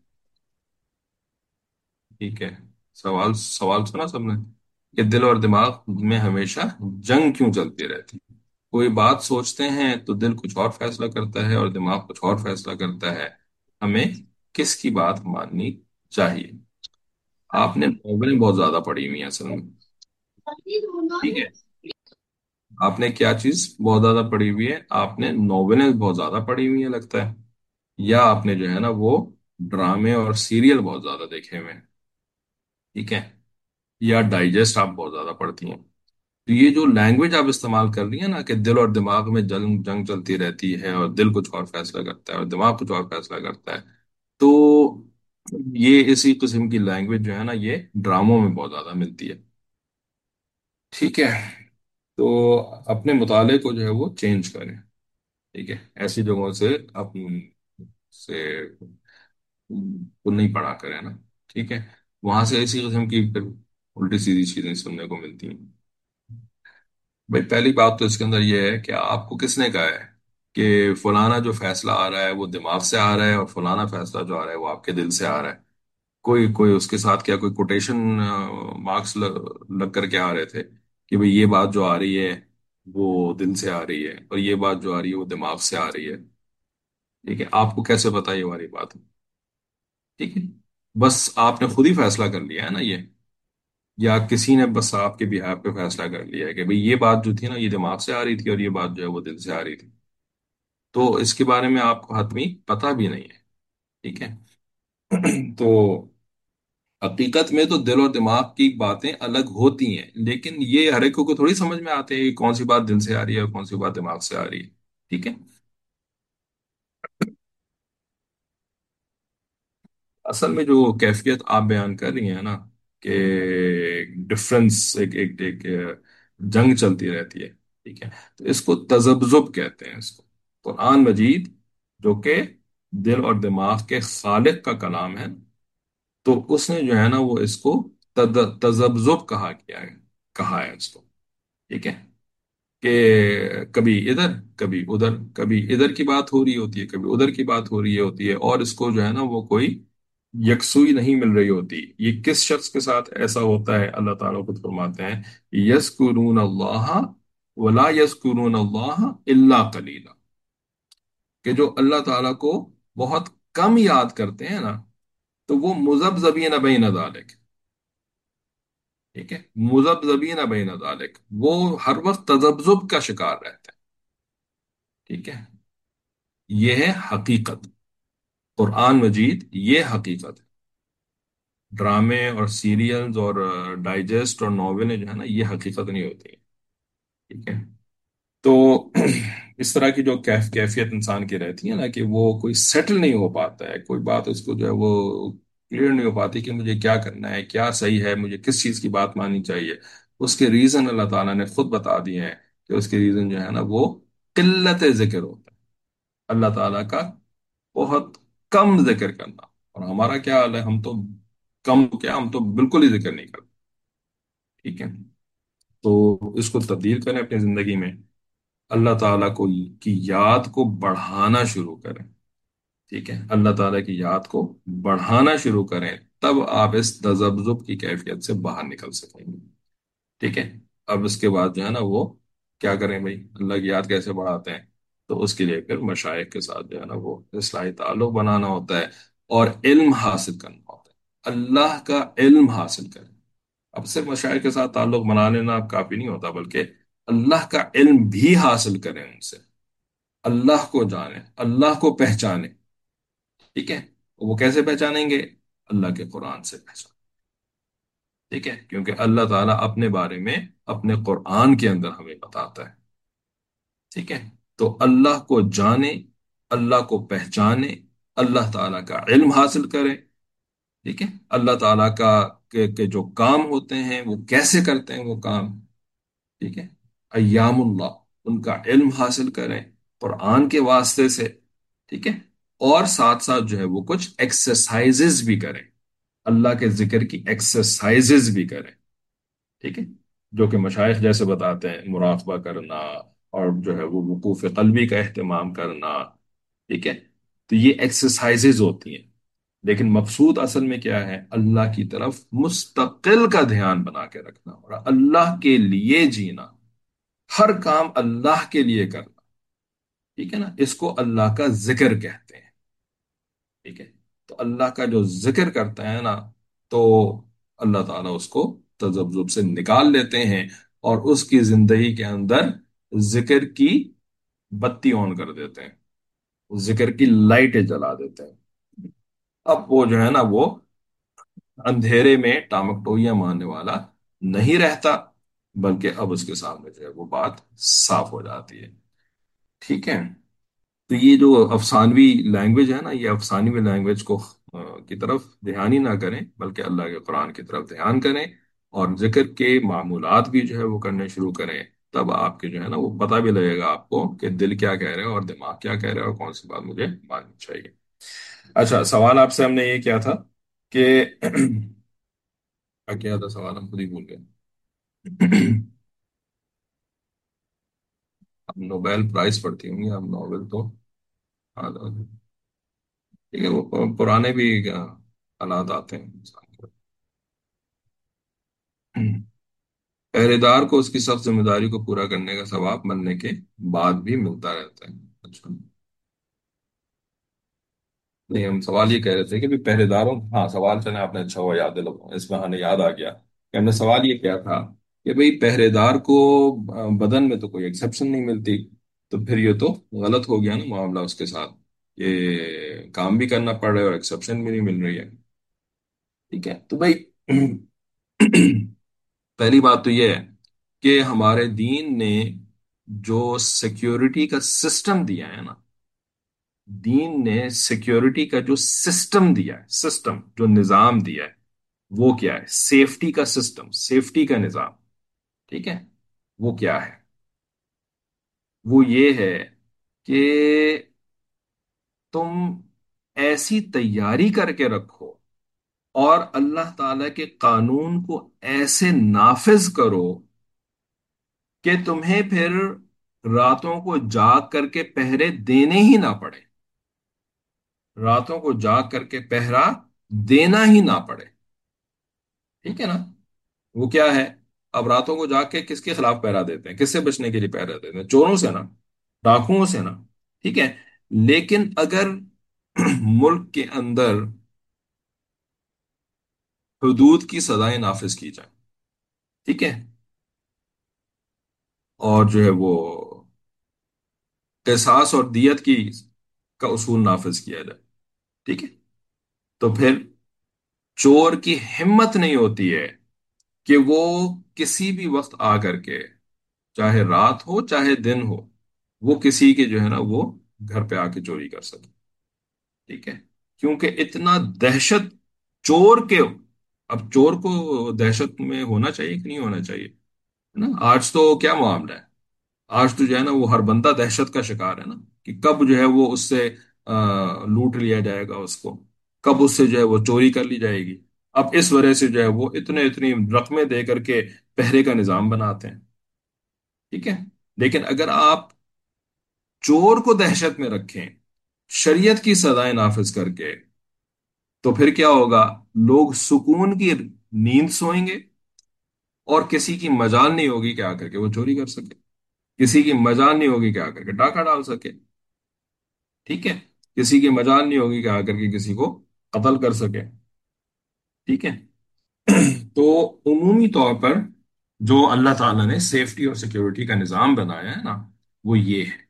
ٹھیک ہے، سوال سوال سنا سب نے؟ کہ دل اور دماغ میں ہمیشہ جنگ کیوں چلتی رہتی؟ کوئی بات سوچتے ہیں تو دل کچھ اور فیصلہ کرتا ہے اور دماغ کچھ اور فیصلہ کرتا ہے، ہمیں کس کی بات ماننی چاہیے؟ آپ نے ناولیں بہت زیادہ پڑھی ہوئی ہیں اصل میں۔ ٹھیک ہے، آپ نے کیا چیز بہت زیادہ پڑھی ہوئی ہے؟ آپ نے ناولیں بہت زیادہ پڑھی ہوئی ہیں لگتا ہے، یا آپ نے جو ہے نا وہ ڈرامے اور سیریل بہت زیادہ دیکھے ہوئے ہیں۔ ٹھیک ہے، یا ڈائجسٹ آپ بہت زیادہ پڑھتی ہیں۔ تو یہ جو لینگویج آپ استعمال کر رہی ہیں نا کہ دل اور دماغ میں جنگ جنگ چلتی رہتی ہے اور دل کچھ اور فیصلہ کرتا ہے اور دماغ کچھ اور فیصلہ کرتا ہے، تو یہ اسی قسم کی لینگویج جو ہے نا یہ ڈراموں میں بہت زیادہ ملتی ہے۔ ٹھیک ہے، تو اپنے مطالعے کو جو ہے وہ چینج کریں۔ ٹھیک ہے، ایسی جگہوں سے آپ سے کو نہیں پڑھا کریں نا۔ ٹھیک ہے، وہاں سے اسی قسم کی پھر الٹی سیدھی چیزیں سننے کو ملتی ہیں۔ بھائی پہلی بات تو اس کے اندر یہ ہے کہ آپ کو کس نے کہا ہے کہ فلانا جو فیصلہ آ رہا ہے وہ دماغ سے آ رہا ہے اور فلانا فیصلہ جو آ رہا ہے وہ آپ کے دل سے آ رہا ہے؟ کوئی کوئی اس کے ساتھ کیا کوئی کوٹیشن مارکس لگ کر کے آ رہے تھے کہ بھئی یہ بات جو آ رہی ہے وہ دل سے آ رہی ہے اور یہ بات جو آ رہی ہے وہ دماغ سے آ رہی ہے؟ ٹھیک ہے، آپ کو کیسے پتا یہ ہماری بات؟ ٹھیک ہے، بس آپ نے خود ہی فیصلہ کر لیا ہے نا یہ، یا کسی نے بس آپ کے بہاف پہ فیصلہ کر لیا ہے کہ بھئی یہ بات جو تھی نا یہ دماغ سے آ رہی تھی اور یہ بات جو ہے وہ دل سے آ رہی تھی؟ تو اس کے بارے میں آپ کو حتمی پتہ بھی نہیں ہے۔ ٹھیک ہے، تو حقیقت میں تو دل اور دماغ کی باتیں الگ ہوتی ہیں، لیکن یہ ہر ایک کو تھوڑی سمجھ میں آتے ہیں کہ کون سی بات دل سے آ رہی ہے اور کون سی بات دماغ سے آ رہی ہے۔ ٹھیک ہے، اصل میں جو کیفیت آپ بیان کر رہی ہیں نا کہ ڈفرنس ایک ایک ایک جنگ چلتی رہتی ہے، ٹھیک ہے، تو اس کو تذبذب کہتے ہیں، اس کو قرآن مجید جو کہ دل اور دماغ کے خالق کا کلام ہے، تو اس نے جو ہے نا وہ اس کو تد- تذبذب کہا کیا ہے، کہا ہے اس کو۔ ٹھیک ہے، کہ کبھی ادھر کبھی ادھر، کبھی ادھر کی بات ہو رہی ہوتی ہے کبھی ادھر کی بات ہو رہی ہوتی ہے، اور اس کو جو ہے نا وہ کوئی یکسوئی نہیں مل رہی ہوتی۔ یہ کس شخص کے ساتھ ایسا ہوتا ہے؟ اللہ تعالیٰ خود فرماتے ہیں یذکرون اللہ ولا یذکرون اللہ الا قلیلا، کہ جو اللہ تعالیٰ کو بہت کم یاد کرتے ہیں نا تو وہ مذبذبین بین ذالک، ٹھیک ہے، مذبذبین بین ذالک، وہ ہر وقت تذبذب کا شکار رہتے ہیں۔ ٹھیک ہے، یہ ہے حقیقت، قرآن مجید یہ حقیقت ہے۔ ڈرامے اور سیریلز اور ڈائجسٹ اور ناولیں جو ہے نا یہ حقیقت نہیں ہوتی ہیں۔ ٹھیک ہے، تو اس طرح کی جو کیف کیفیت انسان کی رہتی ہے نا کہ وہ کوئی سیٹل نہیں ہو پاتا ہے، کوئی بات اس کو جو ہے وہ کلیئر نہیں ہو پاتی کہ مجھے کیا کرنا ہے، کیا صحیح ہے، مجھے کس چیز کی بات ماننی چاہیے۔ اس کے ریزن اللہ تعالیٰ نے خود بتا دیے ہیں کہ اس کے ریزن جو ہے نا وہ قلت ذکر ہوتا ہے، اللہ تعالیٰ کا بہت کم ذکر کرنا۔ اور ہمارا کیا حال ہے؟ ہم تو کم کیا، ہم تو بالکل ہی ذکر نہیں کرتے۔ ٹھیک ہے، تو اس کو تبدیل کریں اپنی زندگی میں، اللہ تعالیٰ کو کی یاد کو بڑھانا شروع کریں۔ ٹھیک ہے، اللہ تعالیٰ کی یاد کو بڑھانا شروع کریں، تب آپ اس تذبذب کی کیفیت سے باہر نکل سکیں گے۔ ٹھیک ہے، اب اس کے بعد جو ہے نا وہ کیا کریں بھائی؟ اللہ کی یاد کیسے بڑھاتے ہیں؟ تو اس کے لیے پھر مشائخ کے ساتھ جو ہے نا وہ اصلاحی تعلق بنانا ہوتا ہے اور علم حاصل کرنا ہوتا ہے، اللہ کا علم حاصل کریں۔ اب صرف مشاعر کے ساتھ تعلق بنا لینا اب کافی نہیں ہوتا، بلکہ اللہ کا علم بھی حاصل کریں ان سے۔ اللہ کو جانے، اللہ کو پہچانے، ٹھیک ہے؟ وہ کیسے پہچانیں گے؟ اللہ کے قرآن سے پہچان، ٹھیک ہے؟ کیونکہ اللہ تعالیٰ اپنے بارے میں اپنے قرآن کے اندر ہمیں بتاتا ہے، ٹھیک ہے؟ تو اللہ کو جانے، اللہ کو پہچانے، اللہ تعالیٰ کا علم حاصل کرے، ٹھیک ہے؟ اللہ تعالیٰ کا کے, کے جو کام ہوتے ہیں وہ کیسے کرتے ہیں وہ کام، ٹھیک ہے؟ ایام اللہ، ان کا علم حاصل کریں قرآن کے واسطے سے، ٹھیک ہے؟ اور ساتھ ساتھ جو ہے وہ کچھ ایکسرسائزز بھی کریں، اللہ کے ذکر کی ایکسرسائزز بھی کریں، ٹھیک ہے؟ جو کہ مشائخ جیسے بتاتے ہیں، مراقبہ کرنا، اور جو ہے وہ وقوف قلبی کا اہتمام کرنا، ٹھیک ہے؟ تو یہ ایکسرسائزز ہوتی ہیں، لیکن مقصود اصل میں کیا ہے؟ اللہ کی طرف مستقل کا دھیان بنا کے رکھنا اور اللہ کے لیے جینا، ہر کام اللہ کے لیے کرنا، ٹھیک ہے نا؟ اس کو اللہ کا ذکر کہتے ہیں، ٹھیک ہے؟ تو اللہ کا جو ذکر کرتا ہے نا، تو اللہ تعالیٰ اس کو تذبذب سے نکال لیتے ہیں، اور اس کی زندگی کے اندر ذکر کی بتی آن کر دیتے ہیں، ذکر کی لائٹیں جلا دیتے ہیں۔ اب وہ جو ہے نا وہ اندھیرے میں ٹامک ٹوئیاں مارنے والا نہیں رہتا، بلکہ اب اس کے سامنے جو ہے وہ بات صاف ہو جاتی ہے، ٹھیک ہے؟ تو یہ جو افسانوی لینگویج ہے نا، یہ افسانوی لینگویج کو آ، کی طرف دھیان ہی نہ کریں، بلکہ اللہ کے قرآن کی طرف دھیان کریں، اور ذکر کے معمولات بھی جو ہے وہ کرنے شروع کریں، تب آپ کے جو ہے نا وہ پتہ بھی لگے گا آپ کو کہ دل کیا کہہ رہے ہیں اور دماغ کیا کہہ رہے ہیں، اور کون سی بات مجھے ماننی چاہیے۔ اچھا، سوال آپ سے ہم نے یہ کیا تھا کہ کیا کیا تھا سوال؟ ہم خود ہی بھول گئے۔ اب نوبیل پرائز پڑھتی ہوں گی آپ، ناول تو ہاں ٹھیک ہے، وہ پرانے بھی آ، حالات آتے ہیں انسان کو۔ پہرے دار کو اس کی سخت ذمہ داری کو پورا کرنے کا ثواب مرنے کے بعد بھی ملتا رہتا ہے۔ اچھا، نہیں، ہم سوال یہ کہہ رہے تھے کہ بھی پہرے داروں، ہاں سوال چلے آپ نے اچھا ہوا یاد دلا، اس میں ہمیں یاد آ گیا کہ ہم نے سوال یہ کیا تھا کہ بھئی پہرے دار کو آ، بدن میں تو کوئی ایکسیپشن نہیں ملتی، تو پھر یہ تو غلط ہو گیا نا معاملہ اس کے ساتھ، یہ کام بھی کرنا پڑ رہا ہے اور ایکسیپشن بھی نہیں مل رہی ہے، ٹھیک ہے؟ تو بھائی پہلی بات تو یہ ہے کہ ہمارے دین نے جو سیکیورٹی کا سسٹم دیا ہے نا، دین نے سیکیورٹی کا جو سسٹم دیا ہے، سسٹم جو نظام دیا ہے، وہ کیا ہے؟ سیفٹی کا سسٹم، سیفٹی کا نظام، ٹھیک ہے؟ وہ کیا ہے؟ وہ یہ ہے کہ تم ایسی تیاری کر کے رکھو اور اللہ تعالی کے قانون کو ایسے نافذ کرو کہ تمہیں پھر راتوں کو جاگ کر کے پہرے دینے ہی نہ پڑے، راتوں کو جاگ کر کے پہرا دینا ہی نہ پڑے، ٹھیک ہے نا؟ وہ کیا ہے؟ اب راتوں کو جاگ کے کس کے خلاف پہرا دیتے ہیں؟ کس سے بچنے کے لیے پہرا دیتے ہیں؟ چوروں سے نا، ڈاکوؤں سے نا، ٹھیک ہے؟ لیکن اگر ملک کے اندر حدود کی سزائیں نافذ کی جائیں، ٹھیک ہے، اور جو ہے وہ قصاص اور دیت کی کا اصول نافذ کیا جائے، ٹھیک ہے، تو پھر چور کی ہمت نہیں ہوتی ہے کہ وہ کسی بھی وقت آ کر کے، چاہے رات ہو چاہے دن ہو، وہ کسی کے جو ہے نا وہ گھر پہ آ کے چوری کر سکے، ٹھیک ہے؟ کیونکہ اتنا دہشت چور کے، اب چور کو دہشت میں ہونا چاہیے کہ نہیں ہونا چاہیے؟ ہے نا؟ آج تو کیا معاملہ ہے، آج تو جو ہے نا وہ ہر بندہ دہشت کا شکار ہے نا، کہ کب جو ہے وہ اس سے آ، لوٹ لیا جائے گا اس کو، کب اس سے جو ہے وہ چوری کر لی جائے گی۔ اب اس وجہ سے جو ہے وہ اتنے اتنی رقمیں دے کر کے پہرے کا نظام بناتے ہیں، ٹھیک ہے؟ لیکن اگر آپ چور کو دہشت میں رکھیں شریعت کی سزائیں نافذ کر کے، تو پھر کیا ہوگا؟ لوگ سکون کی نیند سوئیں گے، اور کسی کی مجال نہیں ہوگی کہ آ کر کے وہ چوری کر سکے، کسی کی مجال نہیں ہوگی کہ آ کر کے ڈاکہ ڈال سکے، ٹھیک ہے؟ کسی کی مجال نہیں ہوگی کہ آ کر کے کسی کو قتل کر سکے، ٹھیک ہے؟ تو عمومی طور پر جو اللہ تعالیٰ نے سیفٹی اور سیکیورٹی کا نظام بنایا ہے نا، وہ یہ ہے،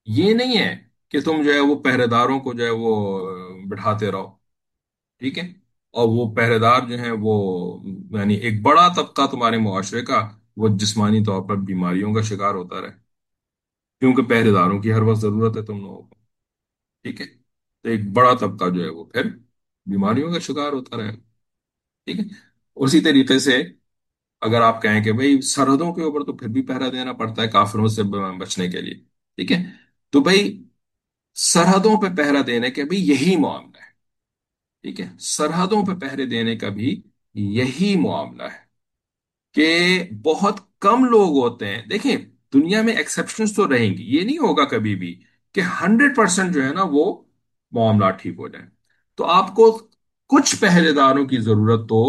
یہ نہیں ہے کہ تم جو ہے وہ پہرے داروں کو جو ہے وہ بٹھاتے رہو، ٹھیک ہے، اور وہ پہرے دار جو ہیں وہ، یعنی ایک بڑا طبقہ تمہارے معاشرے کا، وہ جسمانی طور پر بیماریوں کا شکار ہوتا رہے، کیونکہ پہرے داروں کی ہر وقت ضرورت ہے تم لوگوں کو، ٹھیک ہے، تو ایک بڑا طبقہ جو ہے وہ پھر بیماریوں کا شکار ہوتا رہے، ٹھیک ہے۔ اسی طریقے سے اگر آپ کہیں کہ بھئی سرحدوں کے اوپر تو پھر بھی پہرا دینا پڑتا ہے کافروں سے بچنے کے لیے، ٹھیک ہے، تو بھئی سرحدوں پہ پہرا دینے کے بھی یہی معاملہ ہے، ٹھیک ہے، سرحدوں پہ پہرے دینے کا بھی یہی معاملہ ہے کہ بہت کم لوگ ہوتے ہیں، دیکھیں دنیا میں ایکسیپشنز تو رہیں گی، یہ نہیں ہوگا کبھی بھی کہ ہنڈریڈ پرسینٹ جو ہے نا وہ معاملات ٹھیک ہو جائیں، تو آپ کو کچھ پہرے داروں کی ضرورت تو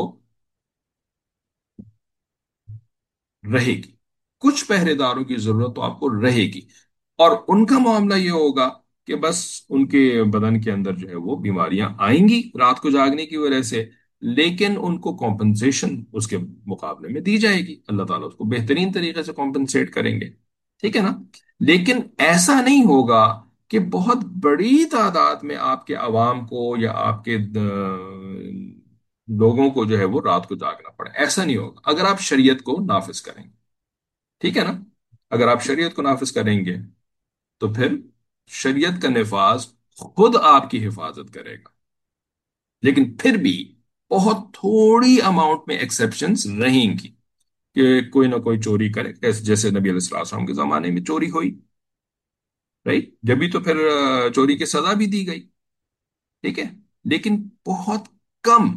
رہے گی، کچھ پہرے داروں کی ضرورت تو آپ کو رہے گی، اور ان کا معاملہ یہ ہوگا کہ بس ان کے بدن کے اندر جو ہے وہ بیماریاں آئیں گی رات کو جاگنے کی وجہ سے، لیکن ان کو کمپنسیشن اس کے مقابلے میں دی جائے گی، اللہ تعالیٰ اس کو بہترین طریقے سے کمپنسیٹ کریں گے، ٹھیک ہے نا۔ لیکن ایسا نہیں ہوگا کہ بہت بڑی تعداد میں آپ کے عوام کو یا آپ کے آ، لوگوں کو جو ہے وہ رات کو جاگنا پڑے، ایسا نہیں ہوگا اگر آپ شریعت کو نافذ کریں گے، ٹھیک ہے نا، اگر آپ شریعت کو نافذ کریں گے تو پھر شریعت کا نفاذ خود آپ کی حفاظت کرے گا، لیکن پھر بھی بہت تھوڑی اماؤنٹ میں ایکسیپشنز رہیں گی کہ کوئی نہ کوئی چوری کرے، جیسے جیسے نبی علیہ السلام السلام کے زمانے میں چوری ہوئی، رائٹ، جبھی تو پھر آ، چوری کی سزا بھی دی گئی، ٹھیک ہے، لیکن بہت کم۔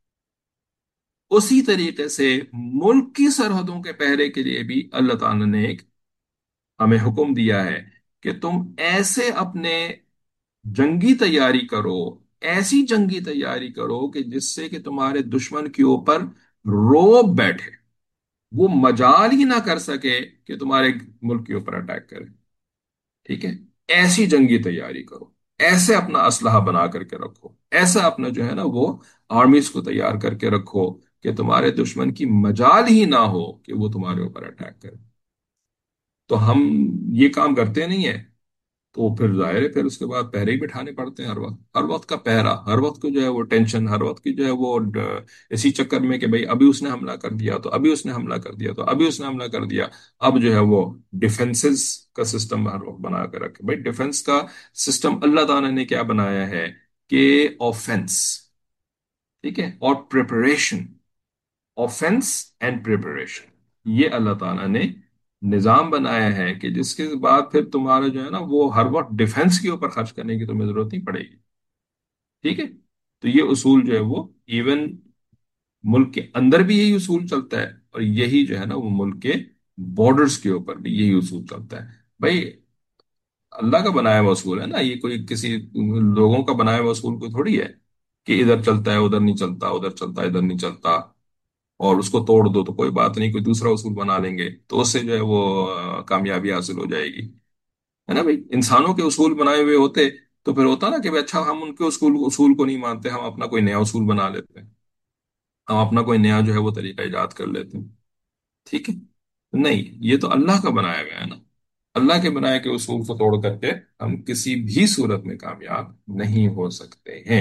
اسی طریقے سے ملک کی سرحدوں کے پہرے کے لیے بھی اللہ تعالی نے ایک ہمیں حکم دیا ہے کہ تم ایسے اپنے جنگی تیاری کرو، ایسی جنگی تیاری کرو کہ جس سے کہ تمہارے دشمن کے اوپر روب بیٹھے، وہ مجال ہی نہ کر سکے کہ تمہارے ملک کے اوپر اٹیک کرے، ٹھیک ہے، ایسی جنگی تیاری کرو، ایسے اپنا اسلحہ بنا کر کے رکھو، ایسا اپنا جو ہے نا وہ آرمیز کو تیار کر کے رکھو کہ تمہارے دشمن کی مجال ہی نہ ہو کہ وہ تمہارے اوپر اٹیک کرے۔ تو ہم یہ کام کرتے نہیں ہیں، تو پھر ظاہر ہے پھر اس کے بعد پہرے ہی بٹھانے پڑتے ہیں ہر وقت، ہر وقت کا پہرا، ہر وقت کو جو ہے وہ ٹینشن، ہر وقت کی جو ہے وہ ڈ- اسی چکر میں کہ بھئی ابھی اس نے حملہ کر دیا تو ابھی اس نے حملہ کر دیا تو ابھی اس نے حملہ کر دیا، اب جو ہے وہ ڈیفنسز کا سسٹم ہر وقت بنا کر رکھے۔ بھئی ڈیفنس کا سسٹم اللہ تعالیٰ نے کیا بنایا ہے کہ آفنس، ٹھیک ہے، اور پریپریشن، آفنس اینڈ پریپریشن، یہ اللہ تعالیٰ نے نظام بنایا ہے کہ جس کے بعد پھر تمہارا جو ہے نا وہ ہر وقت ڈیفنس کے اوپر خرچ کرنے کی تمہیں ضرورت نہیں پڑے گی، ٹھیک ہے، تو یہ اصول جو ہے وہ ایون ملک کے اندر بھی یہی اصول چلتا ہے، اور یہی جو ہے نا وہ ملک کے بارڈرز کے اوپر بھی یہی اصول چلتا ہے، بھائی اللہ کا بنایا ہوا اصول ہے نا، یہ کوئی کسی لوگوں کا بنایا ہوا اصول کوئی تھوڑی ہے کہ ادھر چلتا ہے ادھر نہیں چلتا، ادھر چلتا ہے ادھر نہیں چلتا، اور اس کو توڑ دو تو کوئی بات نہیں، کوئی دوسرا اصول بنا لیں گے تو اس سے جو ہے وہ آ، کامیابی حاصل ہو جائے گی، ہے نا بھائی، انسانوں کے اصول بنائے ہوئے ہوتے تو پھر ہوتا نا کہ بھائی اچھا ہم ان کے اصول اصول کو نہیں مانتے، ہم اپنا کوئی نیا اصول بنا لیتے ہیں، ہم اپنا کوئی نیا جو ہے وہ طریقہ ایجاد کر لیتے ہیں، ٹھیک ہے، نہیں، یہ تو اللہ کا بنایا گیا ہے نا، اللہ کے بنائے کے اصول کو توڑ کر کے ہم کسی بھی صورت میں کامیاب نہیں ہو سکتے ہیں،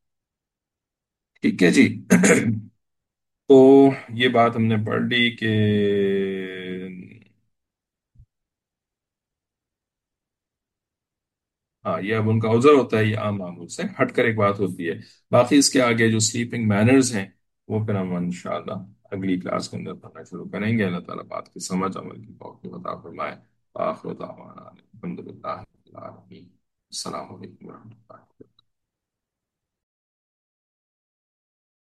ٹھیک ہے جی۔ تو یہ بات ہم نے پڑھ لی کہ ہاں یہ اب ان کا عذر ہوتا ہے، یہ عام معمول سے ہٹ کر ایک بات ہوتی ہے، باقی اس کے آگے جو سلیپنگ مینرز ہیں وہ پھر ہم انشاءاللہ اگلی کلاس کے اندر پڑھنا شروع کریں گے، اللہ تعالیٰ بات کی سمجھ عمل کی توفیق عطا فرمائے، آخر دعوانا الحمدللہ رب العالمین، السلام علیکم۔